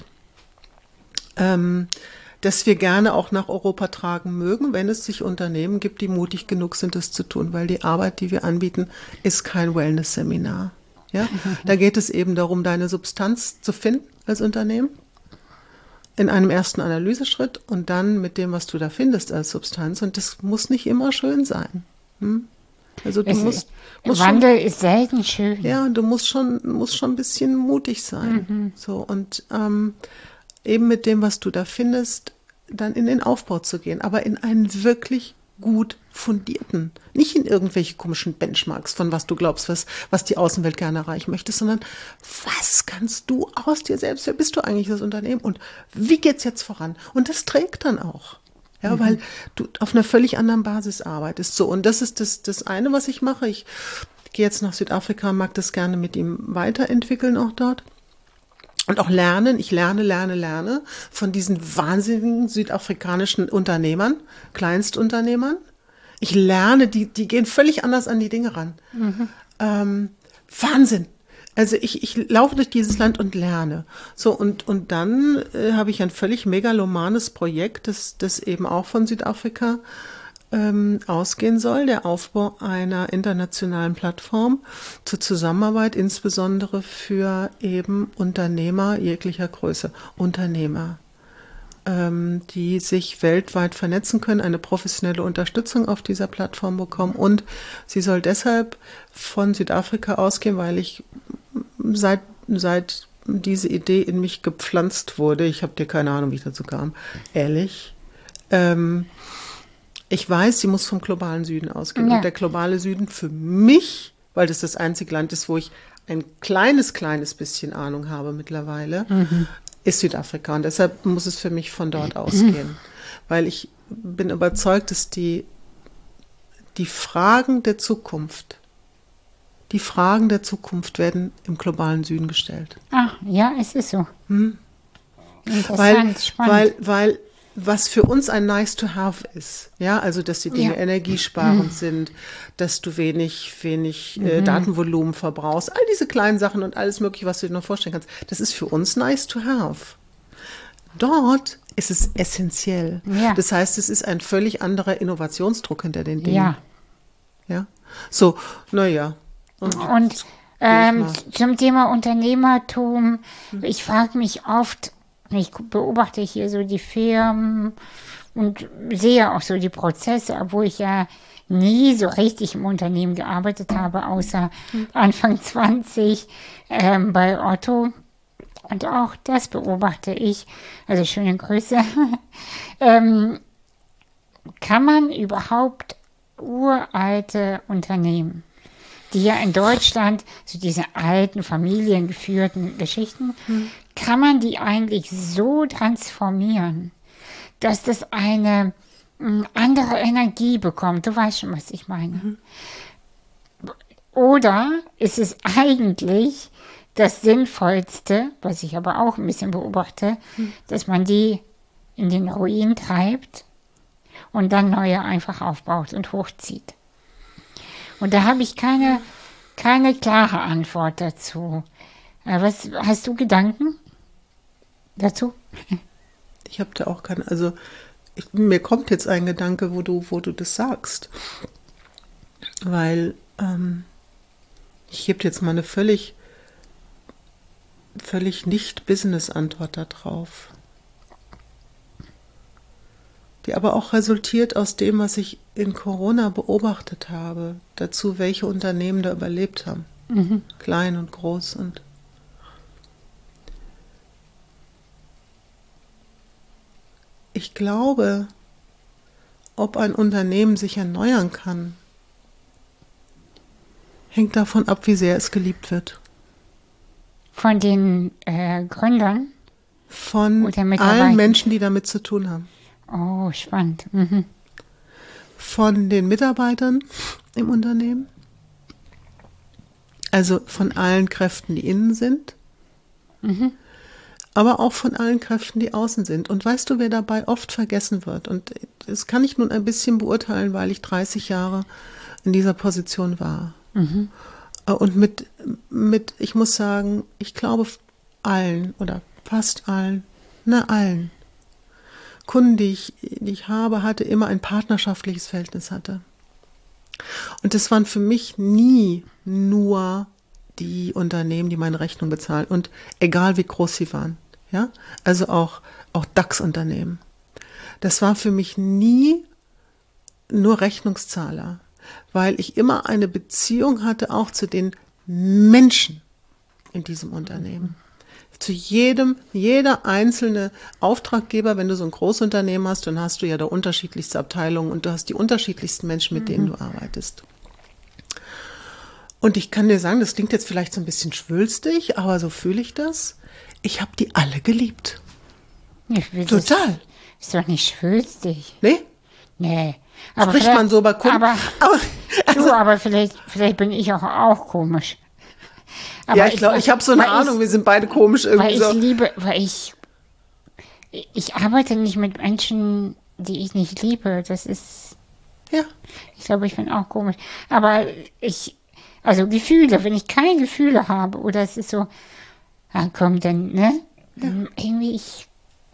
ähm, das wir gerne auch nach Europa tragen mögen, wenn es sich Unternehmen gibt, die mutig genug sind, das zu tun, weil die Arbeit, die wir anbieten, ist kein Wellness-Seminar. Ja, da geht es eben darum, deine Substanz zu finden als Unternehmen in einem ersten Analyseschritt und dann mit dem, was du da findest als Substanz. Und das muss nicht immer schön sein. Hm? Also du Es, musst, musst Wandel schon, ist selten schön. ja, du musst schon, musst schon ein bisschen mutig sein. Mhm. So, und ähm, eben mit dem, was du da findest, dann in den Aufbau zu gehen, aber in einen wirklich gut fundierten, nicht in irgendwelche komischen Benchmarks, von was du glaubst, was, was die Außenwelt gerne erreichen möchte, sondern was kannst du aus dir selbst, wer bist du eigentlich, das Unternehmen, und wie geht's jetzt voran? Und das trägt dann auch. Ja, mhm. weil du auf einer völlig anderen Basis arbeitest. So, und das ist das, das eine, was ich mache. Ich gehe jetzt nach Südafrika, mag das gerne mit ihm weiterentwickeln auch dort. Und auch lernen, ich lerne, lerne, lerne von diesen wahnsinnigen südafrikanischen Unternehmern, Kleinstunternehmern. Ich lerne, die, die gehen völlig anders an die Dinge ran. Mhm. Ähm, Wahnsinn. Also ich, ich laufe durch dieses Land und lerne. So, und, und dann äh, habe ich ein völlig megalomanes Projekt, das, das eben auch von Südafrika ähm, ausgehen soll, der Aufbau einer internationalen Plattform zur Zusammenarbeit, insbesondere für eben Unternehmer jeglicher Größe. Unternehmer, ähm, die sich weltweit vernetzen können, eine professionelle Unterstützung auf dieser Plattform bekommen. Und sie soll deshalb von Südafrika ausgehen, weil ich seit, seit diese Idee in mich gepflanzt wurde, ich habe dir keine Ahnung, wie ich dazu kam, ehrlich, ähm, ich weiß, sie muss vom globalen Süden ausgehen. Ja. Und der globale Süden für mich, weil das das einzige Land ist, wo ich ein kleines, kleines bisschen Ahnung habe mittlerweile, mhm. ist Südafrika. Und deshalb muss es für mich von dort ausgehen. Mhm. Weil ich bin überzeugt, dass die, die Fragen der Zukunft, die Fragen der Zukunft werden im globalen Süden gestellt. Ach, ja, es ist so. Hm? Interessant, weil, spannend. Weil, weil was für uns ein nice to have ist, ja, also dass die Dinge ja. energiesparend mhm. sind, dass du wenig, wenig äh, mhm. Datenvolumen verbrauchst, all diese kleinen Sachen und alles mögliche, was du dir noch vorstellen kannst, das ist für uns nice to have. Dort ist es essentiell. Ja. Das heißt, es ist ein völlig anderer Innovationsdruck hinter den Dingen. Ja. Ja. So, naja. Und, und ähm, zum Thema Unternehmertum, mhm. ich frage mich oft, ich beobachte hier so die Firmen und sehe auch so die Prozesse, obwohl ich ja nie so richtig im Unternehmen gearbeitet habe, außer Anfang zwanzig ähm, bei Otto. Und auch das beobachte ich, also schöne Grüße. ähm, kann man überhaupt uralte Unternehmen, die ja in Deutschland, so diese alten familiengeführten Geschichten, hm. kann man die eigentlich so transformieren, dass das eine m, andere Energie bekommt? Du weißt schon, was ich meine. Mhm. Oder ist es eigentlich das Sinnvollste, was ich aber auch ein bisschen beobachte, mhm. dass man die in den Ruin treibt und dann neue einfach aufbaut und hochzieht? Und da habe ich keine, keine klare Antwort dazu. Was, hast du Gedanken dazu? Ich habe da auch keine, also ich, mir kommt jetzt ein Gedanke, wo du, wo du das sagst. Weil ähm, ich gebe jetzt mal eine völlig, völlig nicht-Business-Antwort darauf. Die aber auch resultiert aus dem, was ich in Corona beobachtet habe, dazu, welche Unternehmen da überlebt haben. Mhm. Klein und groß. Und ich glaube, ob ein Unternehmen sich erneuern kann, hängt davon ab, wie sehr es geliebt wird. Von den äh, Gründern? Von allen Menschen, die damit zu tun haben. Oh, spannend. Mhm. Von den Mitarbeitern im Unternehmen, Also von allen Kräften, die innen sind, mhm. aber auch von allen Kräften, die außen sind. Und weißt du, wer dabei oft vergessen wird? Und das kann ich nun ein bisschen beurteilen, weil ich dreißig Jahre in dieser Position war. Mhm. Und mit, mit, ich muss sagen, ich glaube allen oder fast allen, na allen Kunden, die ich, die ich habe, hatte, immer ein partnerschaftliches Verhältnis hatte. Und das waren für mich nie nur die Unternehmen, die meine Rechnung bezahlen. Und egal wie groß sie waren. Ja, also auch, auch DAX-Unternehmen. Das war für mich nie nur Rechnungszahler, weil ich immer eine Beziehung hatte auch zu den Menschen in diesem Unternehmen. Zu jedem, jeder einzelne Auftraggeber, wenn du so ein Großunternehmen hast, dann hast du ja da unterschiedlichste Abteilungen und du hast die unterschiedlichsten Menschen, mit denen du arbeitest. Und ich kann dir sagen, das klingt jetzt vielleicht so ein bisschen schwülstig, aber so fühle ich das. Ich habe die alle geliebt. Total. Ist doch nicht schwülstig. Nee? Nee. Aber spricht man so bei Kunden. Aber, aber, also, du, aber vielleicht, vielleicht bin ich auch, auch komisch. Aber ja, ich glaube, ich, ich habe so eine Ahnung, ich, wir sind beide komisch irgendwie. Weil ich so. liebe, weil ich, ich arbeite nicht mit Menschen, die ich nicht liebe. Das ist, ja. Ich glaube, ich bin auch komisch. Aber ich, also Gefühle, wenn ich keine Gefühle habe, oder es ist so, dann kommt dann, ne? Dann ja. irgendwie ich.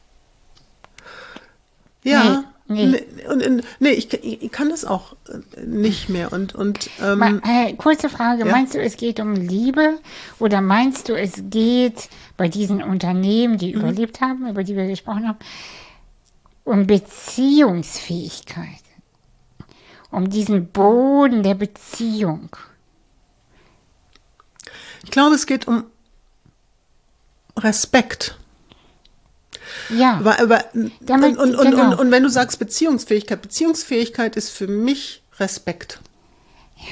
Ja. Nee, nee. Und, und, nee ich, ich kann das auch nicht mehr. Und, und, ähm, Ma, äh, kurze Frage, ja? Meinst du, es geht um Liebe oder meinst du, es geht bei diesen Unternehmen, die mhm. überlebt haben, über die wir gesprochen haben, um Beziehungsfähigkeit? Um diesen Boden der Beziehung? Ich glaube, es geht um Respekt. Ja. Aber, aber, damit, und, und, genau. und, und wenn du sagst Beziehungsfähigkeit, Beziehungsfähigkeit ist für mich Respekt. Ja.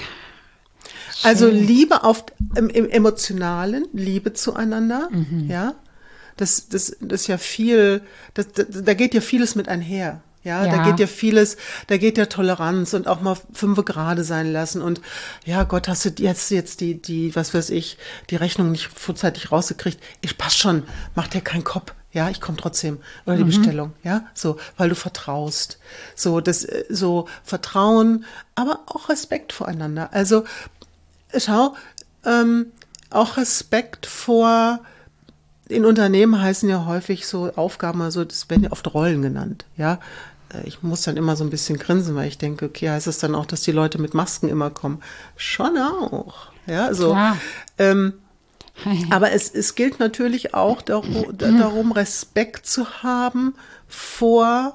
Also Liebe auf im, im Emotionalen, Liebe zueinander, mhm. ja. Das, das, das ist ja viel, das, das, da geht ja vieles mit einher. Ja, ja, da geht ja vieles, da geht ja Toleranz und auch mal fünfe gerade sein lassen und ja Gott, hast du jetzt jetzt die die was weiß ich die Rechnung nicht vorzeitig rausgekriegt? Ich pass schon, mach dir keinen Kopf, ja, ich komme trotzdem oder die mhm. Bestellung, ja, so, weil du vertraust, so das so Vertrauen, aber auch Respekt voreinander. Also schau, ähm, auch Respekt vor in Unternehmen heißen ja häufig so Aufgaben, also das werden ja oft Rollen genannt, ja. Ich muss dann immer so ein bisschen grinsen, weil ich denke, okay, heißt das dann auch, dass die Leute mit Masken immer kommen? Schon auch, ja, so. Ähm, aber es, es gilt natürlich auch darum, darum, Respekt zu haben vor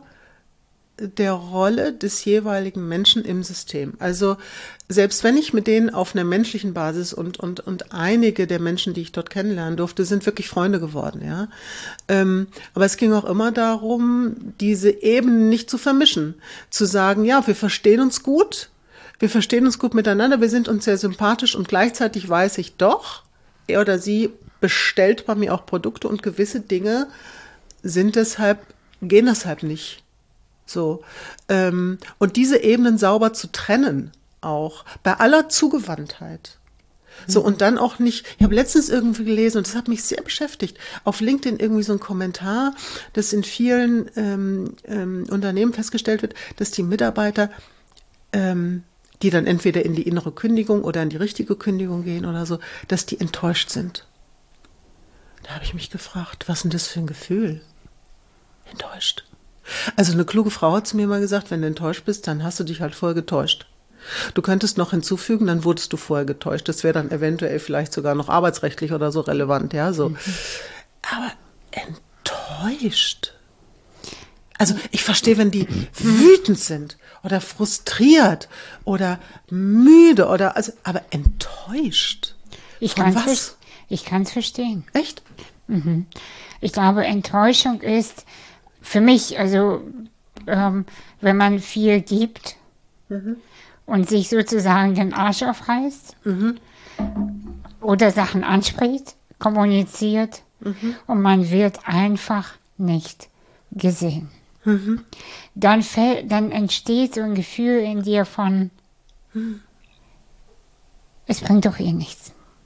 der Rolle des jeweiligen Menschen im System. Also selbst wenn ich mit denen auf einer menschlichen Basis und und und einige der Menschen, die ich dort kennenlernen durfte, sind wirklich Freunde geworden, ja. Ähm, aber es ging auch immer darum, diese Ebenen nicht zu vermischen, zu sagen, ja, wir verstehen uns gut, wir verstehen uns gut miteinander, wir sind uns sehr sympathisch und gleichzeitig weiß ich doch, er oder sie bestellt bei mir auch Produkte und gewisse Dinge sind deshalb gehen deshalb nicht. So, ähm, und diese Ebenen sauber zu trennen, auch bei aller Zugewandtheit. So, und dann auch nicht, ich habe letztens irgendwie gelesen, und das hat mich sehr beschäftigt, auf LinkedIn irgendwie so ein Kommentar, dass in vielen ähm, ähm, Unternehmen festgestellt wird, dass die Mitarbeiter, ähm, die dann entweder in die innere Kündigung oder in die richtige Kündigung gehen oder so, dass die enttäuscht sind. Da habe ich mich gefragt, was ist denn das für ein Gefühl? Enttäuscht. Also eine kluge Frau hat zu mir mal gesagt, wenn du enttäuscht bist, dann hast du dich halt vorher getäuscht. Du könntest noch hinzufügen, dann wurdest du vorher getäuscht. Das wäre dann eventuell vielleicht sogar noch arbeitsrechtlich oder so relevant, ja, so. Mhm. Aber enttäuscht. Also ich verstehe, wenn die wütend sind oder frustriert oder müde oder, also, aber enttäuscht. Ich kann es ich kann's verstehen. Echt? Mhm. Ich glaube, Enttäuschung ist für mich, also ähm, wenn man viel gibt mhm. und sich sozusagen den Arsch aufreißt mhm. oder Sachen anspricht, kommuniziert mhm. und man wird einfach nicht gesehen. Mhm. Dann, fällt, dann entsteht so ein Gefühl in dir von, mhm. es bringt doch eh nichts.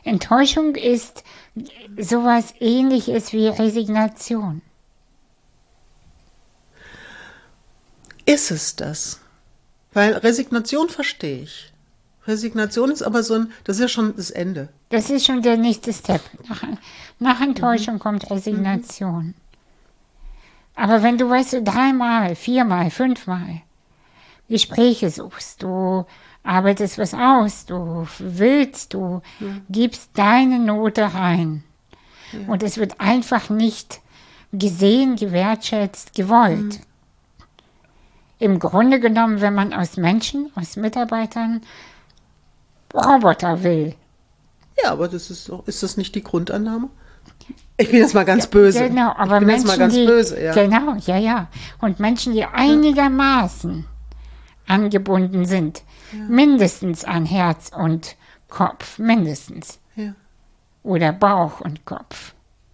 Enttäuschung ist sowas Ähnliches wie Resignation. Ist es das? Weil Resignation verstehe ich. Resignation ist aber so ein, das ist ja schon das Ende. Das ist schon der nächste Step. Nach, nach Enttäuschung mhm. kommt Resignation. Mhm. Aber wenn du, weißt du, dreimal, viermal, fünfmal Gespräche suchst, du arbeitest was aus, du willst, du ja. gibst deine Note rein. Ja. Und es wird einfach nicht gesehen, gewertschätzt, gewollt. Mhm. Im Grunde genommen, wenn man aus Menschen, aus Mitarbeitern Roboter will. Ja, aber das ist, ist das nicht die Grundannahme? Ich bin jetzt mal ganz böse. Genau, aber ich bin Menschen, jetzt mal ganz die, böse, ja. Genau, ja, ja. Und Menschen, die einigermaßen angebunden sind, ja. mindestens an Herz und Kopf, mindestens. Ja. Oder Bauch und Kopf.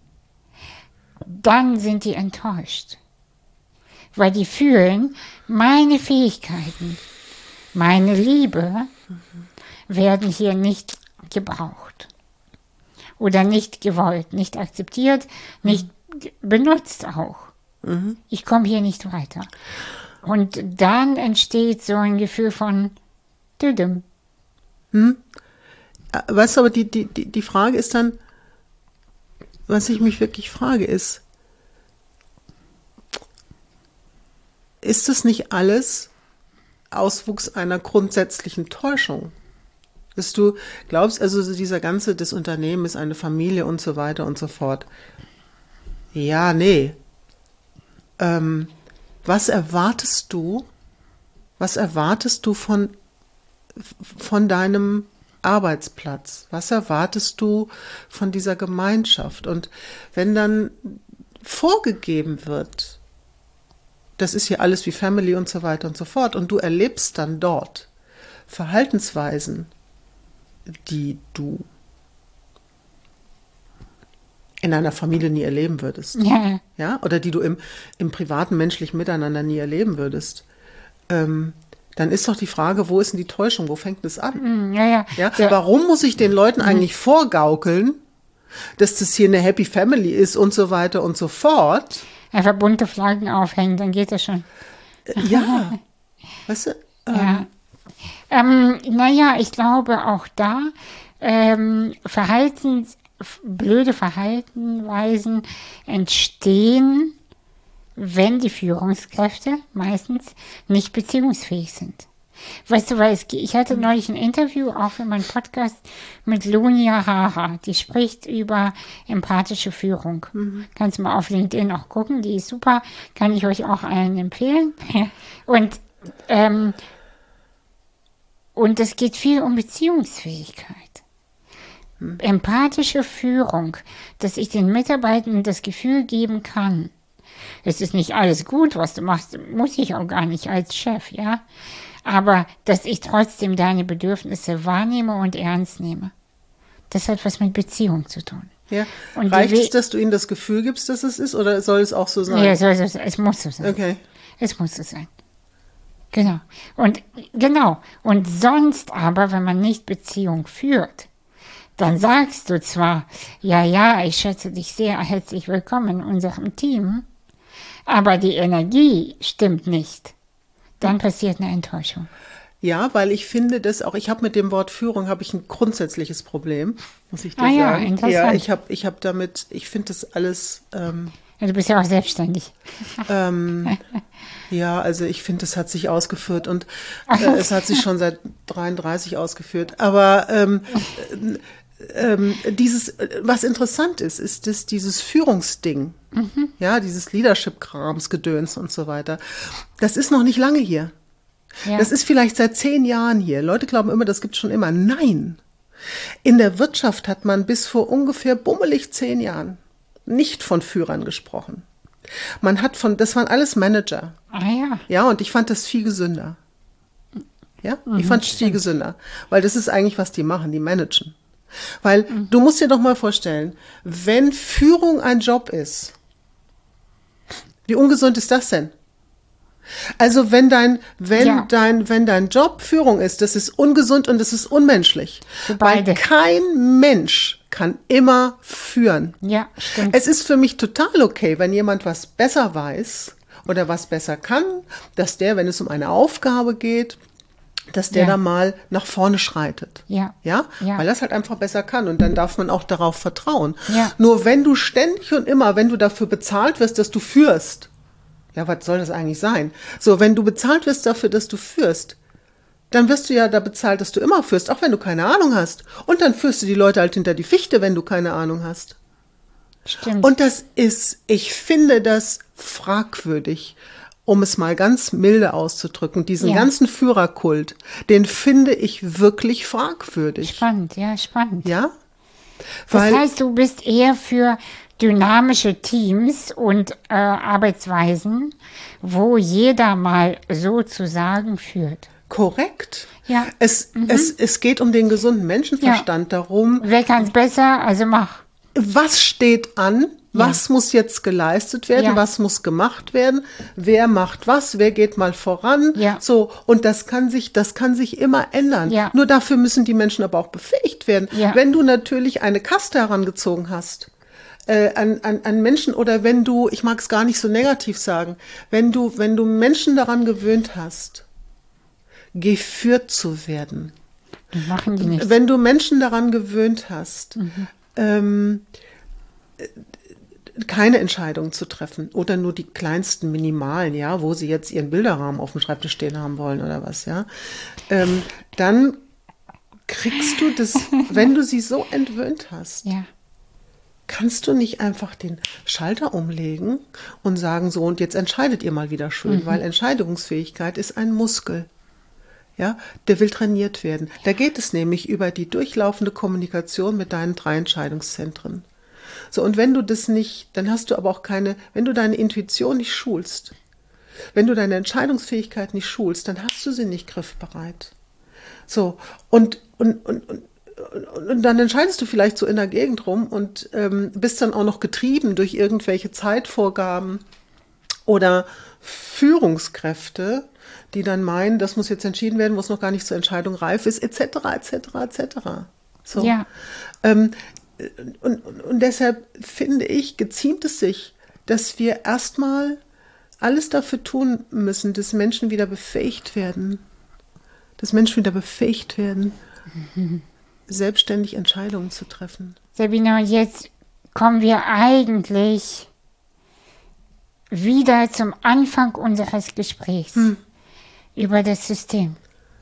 Dann sind die enttäuscht. Weil die fühlen, meine Fähigkeiten, meine Liebe mhm. werden hier nicht gebraucht. Oder nicht gewollt, nicht akzeptiert, nicht mhm. benutzt auch. Mhm. Ich komme hier nicht weiter. Und dann entsteht so ein Gefühl von Düdüm. Hm. Weißt du, aber die, die, die Frage ist dann, was ich mich wirklich frage, ist, ist das nicht alles Auswuchs einer grundsätzlichen Täuschung? Dass du glaubst, also dieser ganze, das Unternehmen ist eine Familie und so weiter und so fort. Ja, nee. Ähm, was erwartest du, was erwartest du von, von deinem Arbeitsplatz? Was erwartest du von dieser Gemeinschaft? Und wenn dann vorgegeben wird, das ist hier alles wie Family und so weiter und so fort, und du erlebst dann dort Verhaltensweisen, die du in einer Familie nie erleben würdest. Ja. Ja? Oder die du im, im privaten menschlichen Miteinander nie erleben würdest. Ähm, dann ist doch die Frage, wo ist denn die Täuschung? Wo fängt es an? Ja, ja. Ja? Ja. Warum muss ich den Leuten eigentlich vorgaukeln, dass das hier eine Happy Family ist und so weiter und so fort? Einfach bunte Flaggen aufhängen, dann geht das schon. Ja. Weißt du? Ähm, ja. Ähm, naja, ich glaube auch da, ähm, Verhaltens, blöde Verhaltensweisen entstehen, wenn die Führungskräfte meistens nicht beziehungsfähig sind. Weißt du, weil es, ich hatte neulich ein Interview, auch für meinen Podcast, mit Lunia Haha. Die spricht über empathische Führung. Mhm. Kannst du mal auf LinkedIn auch gucken, die ist super, kann ich euch auch allen empfehlen. Und, ähm, und es geht viel um Beziehungsfähigkeit. Mhm. Empathische Führung, dass ich den Mitarbeitern das Gefühl geben kann, es ist nicht alles gut, was du machst, muss ich auch gar nicht als Chef, ja. Aber dass ich trotzdem deine Bedürfnisse wahrnehme und ernst nehme. Das hat was mit Beziehung zu tun. Ja. Und reicht es, dass du ihnen das Gefühl gibst, dass es ist, oder soll es auch so sein? Ja, soll es, es muss so sein. Okay. Es muss so sein. Genau. Und genau. Und sonst aber, wenn man nicht Beziehung führt, dann sagst du zwar, ja, ja, ich schätze dich sehr, herzlich willkommen in unserem Team, aber die Energie stimmt nicht. Dann passiert eine Enttäuschung. Ja, weil ich finde, dass auch, ich habe mit dem Wort Führung, habe ich ein grundsätzliches Problem, muss ich dir ah, sagen. Ja, interessant. Ja, ich habe ich hab damit, ich finde das alles... Ähm, ja, du bist ja auch selbstständig. ähm, ja, also ich finde, das hat sich ausgeführt und äh, es hat sich schon seit dreiunddreißig ausgeführt. Aber ähm, ähm, dieses, was interessant ist, ist dass dieses Führungsding, mhm. ja, dieses Leadership-Krams, Gedöns und so weiter, das ist noch nicht lange hier. Ja. Das ist vielleicht seit zehn Jahren hier. Leute glauben immer, das gibt's schon immer. Nein. In der Wirtschaft hat man bis vor ungefähr bummelig zehn Jahren nicht von Führern gesprochen. Man hat von, das waren alles Manager. Ah ja. Ja, und ich fand das viel gesünder. Ja, mhm, ich fand es viel gesünder. Weil das ist eigentlich, was die machen, die managen. Weil mhm. du musst dir doch mal vorstellen, wenn Führung ein Job ist, wie ungesund ist das denn? Also wenn dein, wenn Ja. dein, wenn dein Job Führung ist, das ist ungesund und das ist unmenschlich. Für Weil beide. kein Mensch kann immer führen. Ja, stimmt. Es ist für mich total okay, wenn jemand was besser weiß oder was besser kann, dass der, wenn es um eine Aufgabe geht, dass der Ja. da mal nach vorne schreitet. Ja. Ja? Ja. Weil das halt einfach besser kann und dann darf man auch darauf vertrauen. Ja. Nur wenn du ständig und immer, wenn du dafür bezahlt wirst, dass du führst, ja, was soll das eigentlich sein? So, wenn du bezahlt wirst dafür, dass du führst, dann wirst du ja da bezahlt, dass du immer führst, auch wenn du keine Ahnung hast. Und dann führst du die Leute halt hinter die Fichte, wenn du keine Ahnung hast. Stimmt. Und das ist, ich finde das fragwürdig, um es mal ganz milde auszudrücken. Diesen Ja. ganzen Führerkult, den finde ich wirklich fragwürdig. Spannend, ja, spannend. Ja? Das Weil, heißt, du bist eher für dynamische Teams und äh, Arbeitsweisen, wo jeder mal sozusagen führt. korrekt. Ja. Es, es, es geht um den gesunden Menschenverstand, darum, Wer kann es besser? Also mach. was steht an, was muss jetzt geleistet werden, Ja. was muss gemacht werden, wer macht was, wer geht mal voran, Ja. so, und das kann sich, das kann sich immer ändern. Ja. Nur dafür müssen die Menschen aber auch befähigt werden. Ja. Wenn du natürlich eine Kaste herangezogen hast, äh, an, an, an Menschen, oder wenn du, ich mag es gar nicht so negativ sagen, wenn du, wenn du Menschen daran gewöhnt hast, geführt zu werden, Machen die nicht. wenn du Menschen daran gewöhnt hast, ähm, keine Entscheidungen zu treffen oder nur die kleinsten minimalen, ja, wo sie jetzt ihren Bilderrahmen auf dem Schreibtisch stehen haben wollen oder was, ja, ähm, dann kriegst du das, wenn du sie so entwöhnt hast, Ja. kannst du nicht einfach den Schalter umlegen und sagen, so, und jetzt entscheidet ihr mal wieder schön, weil Entscheidungsfähigkeit ist ein Muskel. Ja, der will trainiert werden. Da geht es nämlich über die durchlaufende Kommunikation mit deinen drei Entscheidungszentren. So, und wenn du das nicht, dann hast du aber auch keine, wenn du deine Intuition nicht schulst, wenn du deine Entscheidungsfähigkeit nicht schulst, dann hast du sie nicht griffbereit. So, und, und, und, und, und, und dann entscheidest du vielleicht so in der Gegend rum und ähm, bist dann auch noch getrieben durch irgendwelche Zeitvorgaben oder Führungskräfte, die dann meinen, das muss jetzt entschieden werden, wo es noch gar nicht zur Entscheidung reif ist, et cetera, et cetera, et cetera. So. Ja. Ähm, und, und, und deshalb finde ich, geziemt es sich, dass wir erstmal alles dafür tun müssen, dass Menschen wieder befähigt werden, dass Menschen wieder befähigt werden, selbstständig Entscheidungen zu treffen. Sabine, und jetzt kommen wir eigentlich wieder zum Anfang unseres Gesprächs über das System.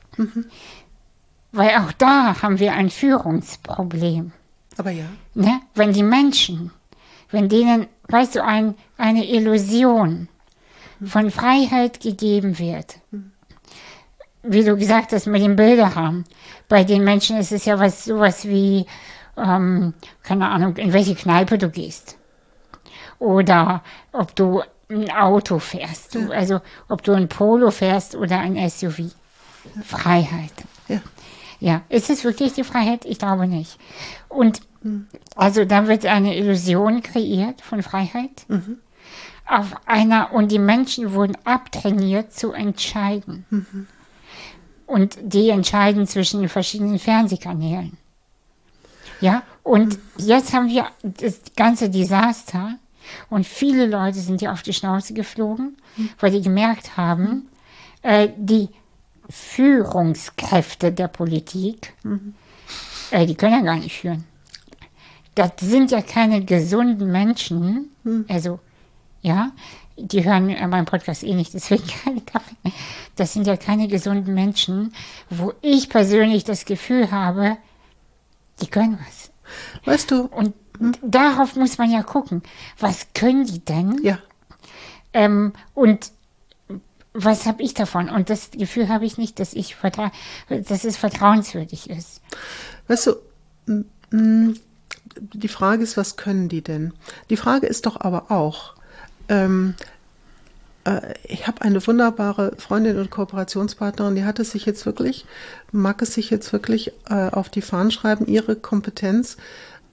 Weil auch da haben wir ein Führungsproblem. Aber ja. Ne? Wenn die Menschen, wenn denen, weißt du, ein, eine Illusion von Freiheit gegeben wird, wie du gesagt hast, mit den Bilderrahmen, bei den Menschen ist es ja was sowas wie, ähm, keine Ahnung, in welche Kneipe du gehst. Oder ob du ein Auto fährst. Du, also ob du ein Polo fährst oder ein S U V. Freiheit. Ja. Ja, ist es wirklich die Freiheit? Ich glaube nicht. Und also da wird eine Illusion kreiert von Freiheit. Auf einer, und die Menschen wurden abtrainiert zu entscheiden. Und die entscheiden zwischen den verschiedenen Fernsehkanälen. Ja, und jetzt haben wir das ganze Desaster und viele Leute sind ja auf die Schnauze geflogen, weil die gemerkt haben, äh, die Führungskräfte der Politik, äh, die können ja gar nicht führen. Das sind ja keine gesunden Menschen, also, ja, die hören äh, meinen Podcast eh nicht, deswegen keine Kaffee. Das sind ja keine gesunden Menschen, wo ich persönlich das Gefühl habe, die können was. Weißt du, Und darauf muss man ja gucken. Was können die denn? ja, Ähm, und was habe ich davon? Und das Gefühl habe ich nicht, dass ich vertra- dass es vertrauenswürdig ist. weißt du, m- m- die Frage ist, was können die denn? Die Frage ist doch aber auch, ähm, äh, ich habe eine wunderbare Freundin und Kooperationspartnerin, die hat es sich jetzt wirklich, mag es sich jetzt wirklich äh, auf die Fahnen schreiben, ihre Kompetenz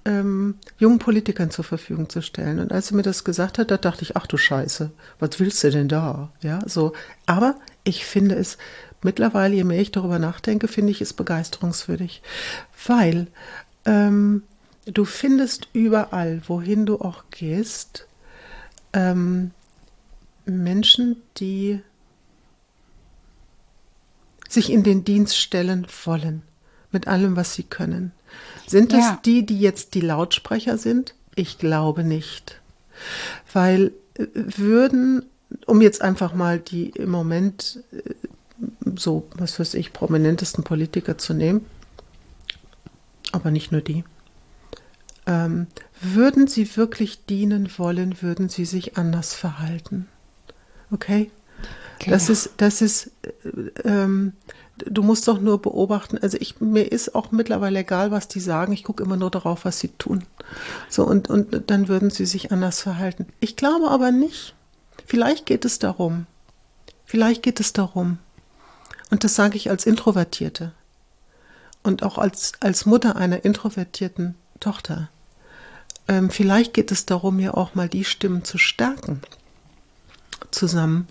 ähm, jungen Politikern zur Verfügung zu stellen. Und als sie mir das gesagt hat, da dachte ich, ach du Scheiße, was willst du denn da? Ja, so. Aber ich finde es mittlerweile, je mehr ich darüber nachdenke, finde ich es begeisterungswürdig, weil ähm, du findest überall, wohin du auch gehst, ähm, Menschen, die sich in den Dienst stellen wollen, mit allem, was sie können. Sind es Ja. die, die jetzt die Lautsprecher sind? Ich glaube nicht. Weil äh, würden, um jetzt einfach mal die im Moment äh, so, was weiß ich, prominentesten Politiker zu nehmen, aber nicht nur die, ähm, würden sie wirklich dienen wollen, würden sie sich anders verhalten. Okay? Genau. Das ist, das ist, äh, ähm, du musst doch nur beobachten. Also ich, mir ist auch mittlerweile egal, was die sagen. Ich gucke immer nur darauf, was sie tun. So, und, und dann würden sie sich anders verhalten. Ich glaube aber nicht. Vielleicht geht es darum. Vielleicht geht es darum. Und das sage ich als Introvertierte. Und auch als, als Mutter einer introvertierten Tochter. Ähm, vielleicht geht es darum, ja auch mal die Stimmen zu stärken. Zusammen.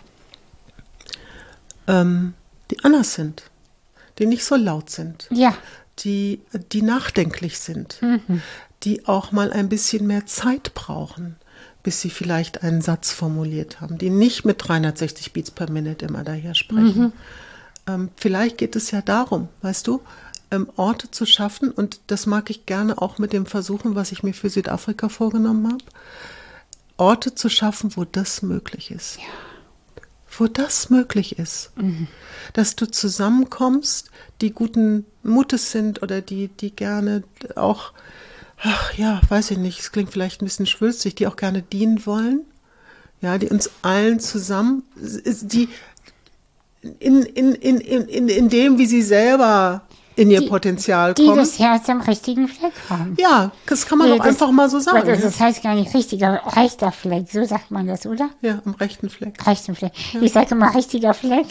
Ähm, die anders sind, die nicht so laut sind, Ja. die, die nachdenklich sind, Mhm. die auch mal ein bisschen mehr Zeit brauchen, bis sie vielleicht einen Satz formuliert haben, die nicht mit dreihundertsechzig Beats per Minute immer daher sprechen. Mhm. Ähm, vielleicht geht es ja darum, weißt du, ähm, Orte zu schaffen, und das mag ich gerne auch mit dem Versuchen, was ich mir für Südafrika vorgenommen habe, Orte zu schaffen, wo das möglich ist. Ja. Wo das möglich ist, mhm. dass du zusammenkommst, die guten Mutes sind oder die, die gerne auch, ach ja, weiß ich nicht, es klingt vielleicht ein bisschen schwülstig, die auch gerne dienen wollen, ja, die uns allen zusammen, die in, in, in, in, in dem, wie sie selber in ihr die, Potenzial die kommen. das Herz am richtigen Fleck haben. Ja, das kann man Ja, doch das, einfach mal so sagen. Das, ja? das heißt gar nicht richtiger, rechter Fleck, so sagt man das, oder? Ja, am rechten Fleck. Rechten Fleck. Ja. Ich sage immer richtiger Fleck.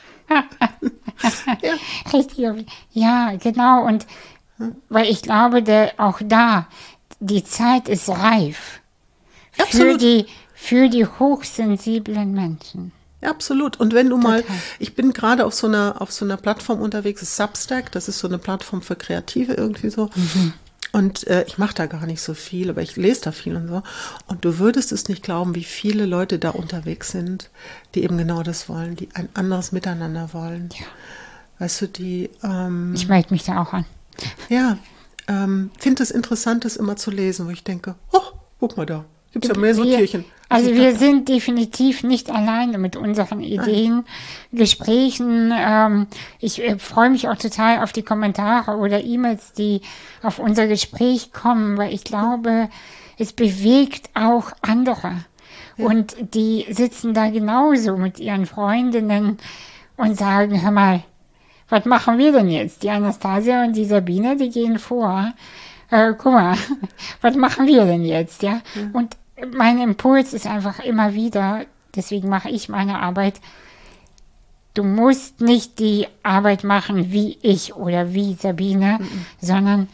ja. Richtiger Fleck. Ja, genau. Und hm. weil ich glaube, der, auch da, die Zeit ist reif. Für die, für die hochsensiblen Menschen. Absolut. Und wenn du mal, Total. ich bin gerade auf so einer auf so einer Plattform unterwegs, ist Substack, das ist so eine Plattform für Kreative irgendwie so. Mhm. Und äh, ich mache da gar nicht so viel, aber ich lese da viel und so. Und du würdest es nicht glauben, wie viele Leute da unterwegs sind, die eben genau das wollen, die ein anderes Miteinander wollen. Ja. Weißt du, die... Ähm, ich melde mich da auch an. Ja, ähm, finde es interessant, das immer zu lesen, wo ich denke, oh, guck mal da. Gibt es ja mehr so wir, Türchen. Also wir sind definitiv nicht alleine mit unseren Ideen, Nein. Gesprächen. Ähm, ich äh, freue mich auch total auf die Kommentare oder E-Mails, die auf unser Gespräch kommen, weil ich glaube, es bewegt auch andere. Ja. Und die sitzen da genauso mit ihren Freundinnen und sagen, hör mal, was machen wir denn jetzt? Die Anastasia und die Sabine, die gehen vor. Äh, guck mal, was machen wir denn jetzt, ja? ja? Und mein Impuls ist einfach immer wieder, deswegen mache ich meine Arbeit, du musst nicht die Arbeit machen wie ich oder wie Sabine, mhm. sondern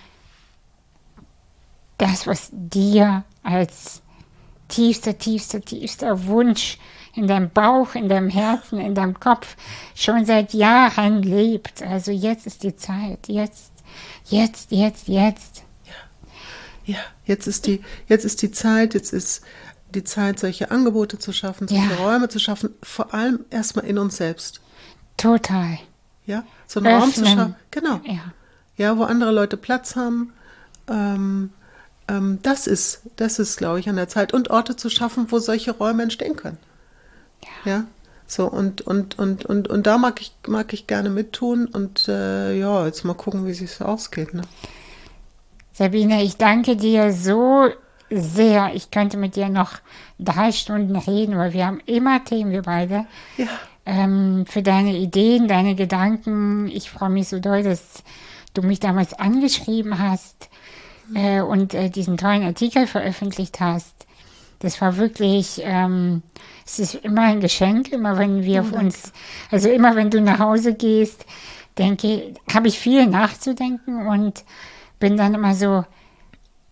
das, was dir als tiefster, tiefster, tiefster Wunsch in deinem Bauch, in deinem Herzen, in deinem Kopf schon seit Jahren lebt. Also jetzt ist die Zeit, jetzt, jetzt, jetzt, jetzt. Ja, jetzt ist die, jetzt ist die Zeit, jetzt ist die Zeit, solche Angebote zu schaffen, solche ja. Räume zu schaffen, vor allem erstmal in uns selbst. Total. Ja, so einen Öffnen. Raum zu schaffen, genau. Ja. ja, wo andere Leute Platz haben. Ähm, ähm, das ist, das ist, glaube ich, an der Zeit. Und Orte zu schaffen, wo solche Räume entstehen können. Ja. ja? So, und, und, und, und, und da mag ich, mag ich gerne mittun und äh, ja, jetzt mal gucken, wie es sich ausgeht, ne? Sabine, ich danke dir so sehr. Ich könnte mit dir noch drei Stunden reden, weil wir haben immer Themen, wir beide. Ja. Ähm, für deine Ideen, deine Gedanken. Ich freue mich so doll, dass du mich damals angeschrieben hast mhm. äh, und äh, diesen tollen Artikel veröffentlicht hast. Das war wirklich, ähm, es ist immer ein Geschenk, immer wenn wir auf uns, also immer wenn du nach Hause gehst, denke, habe ich viel nachzudenken und bin dann immer so,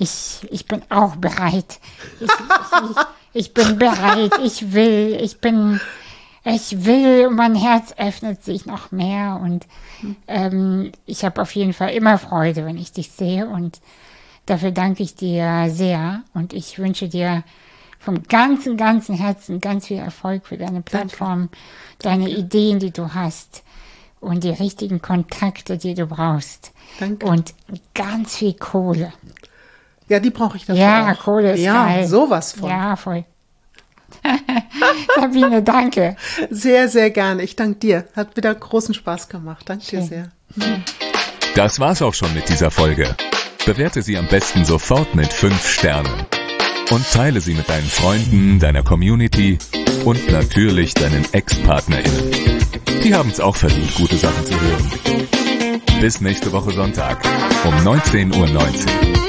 ich, ich bin auch bereit. Ich, ich, ich bin bereit, ich will, ich bin, ich will, mein Herz öffnet sich noch mehr und ähm, ich habe auf jeden Fall immer Freude, wenn ich dich sehe und dafür danke ich dir sehr und ich wünsche dir vom ganzen, ganzen Herzen ganz viel Erfolg für deine Plattform, deine Danke. Ideen, die du hast und die richtigen Kontakte, die du brauchst. Danke. Und ganz viel Kohle. Ja, die brauche ich dafür Ja, auch. Kohle ist ja, geil. Ja, sowas von. Ja, voll. Sabine, danke. Sehr, sehr gerne. Ich danke dir. Hat wieder großen Spaß gemacht. Danke Schön. dir sehr. Das war's auch schon mit dieser Folge. Bewerte sie am besten sofort mit fünf Sternen. Und teile sie mit deinen Freunden, deiner Community und natürlich deinen Ex-PartnerInnen. Die haben's auch verdient, gute Sachen zu hören. Bis nächste Woche Sonntag um neunzehn Uhr neunzehn.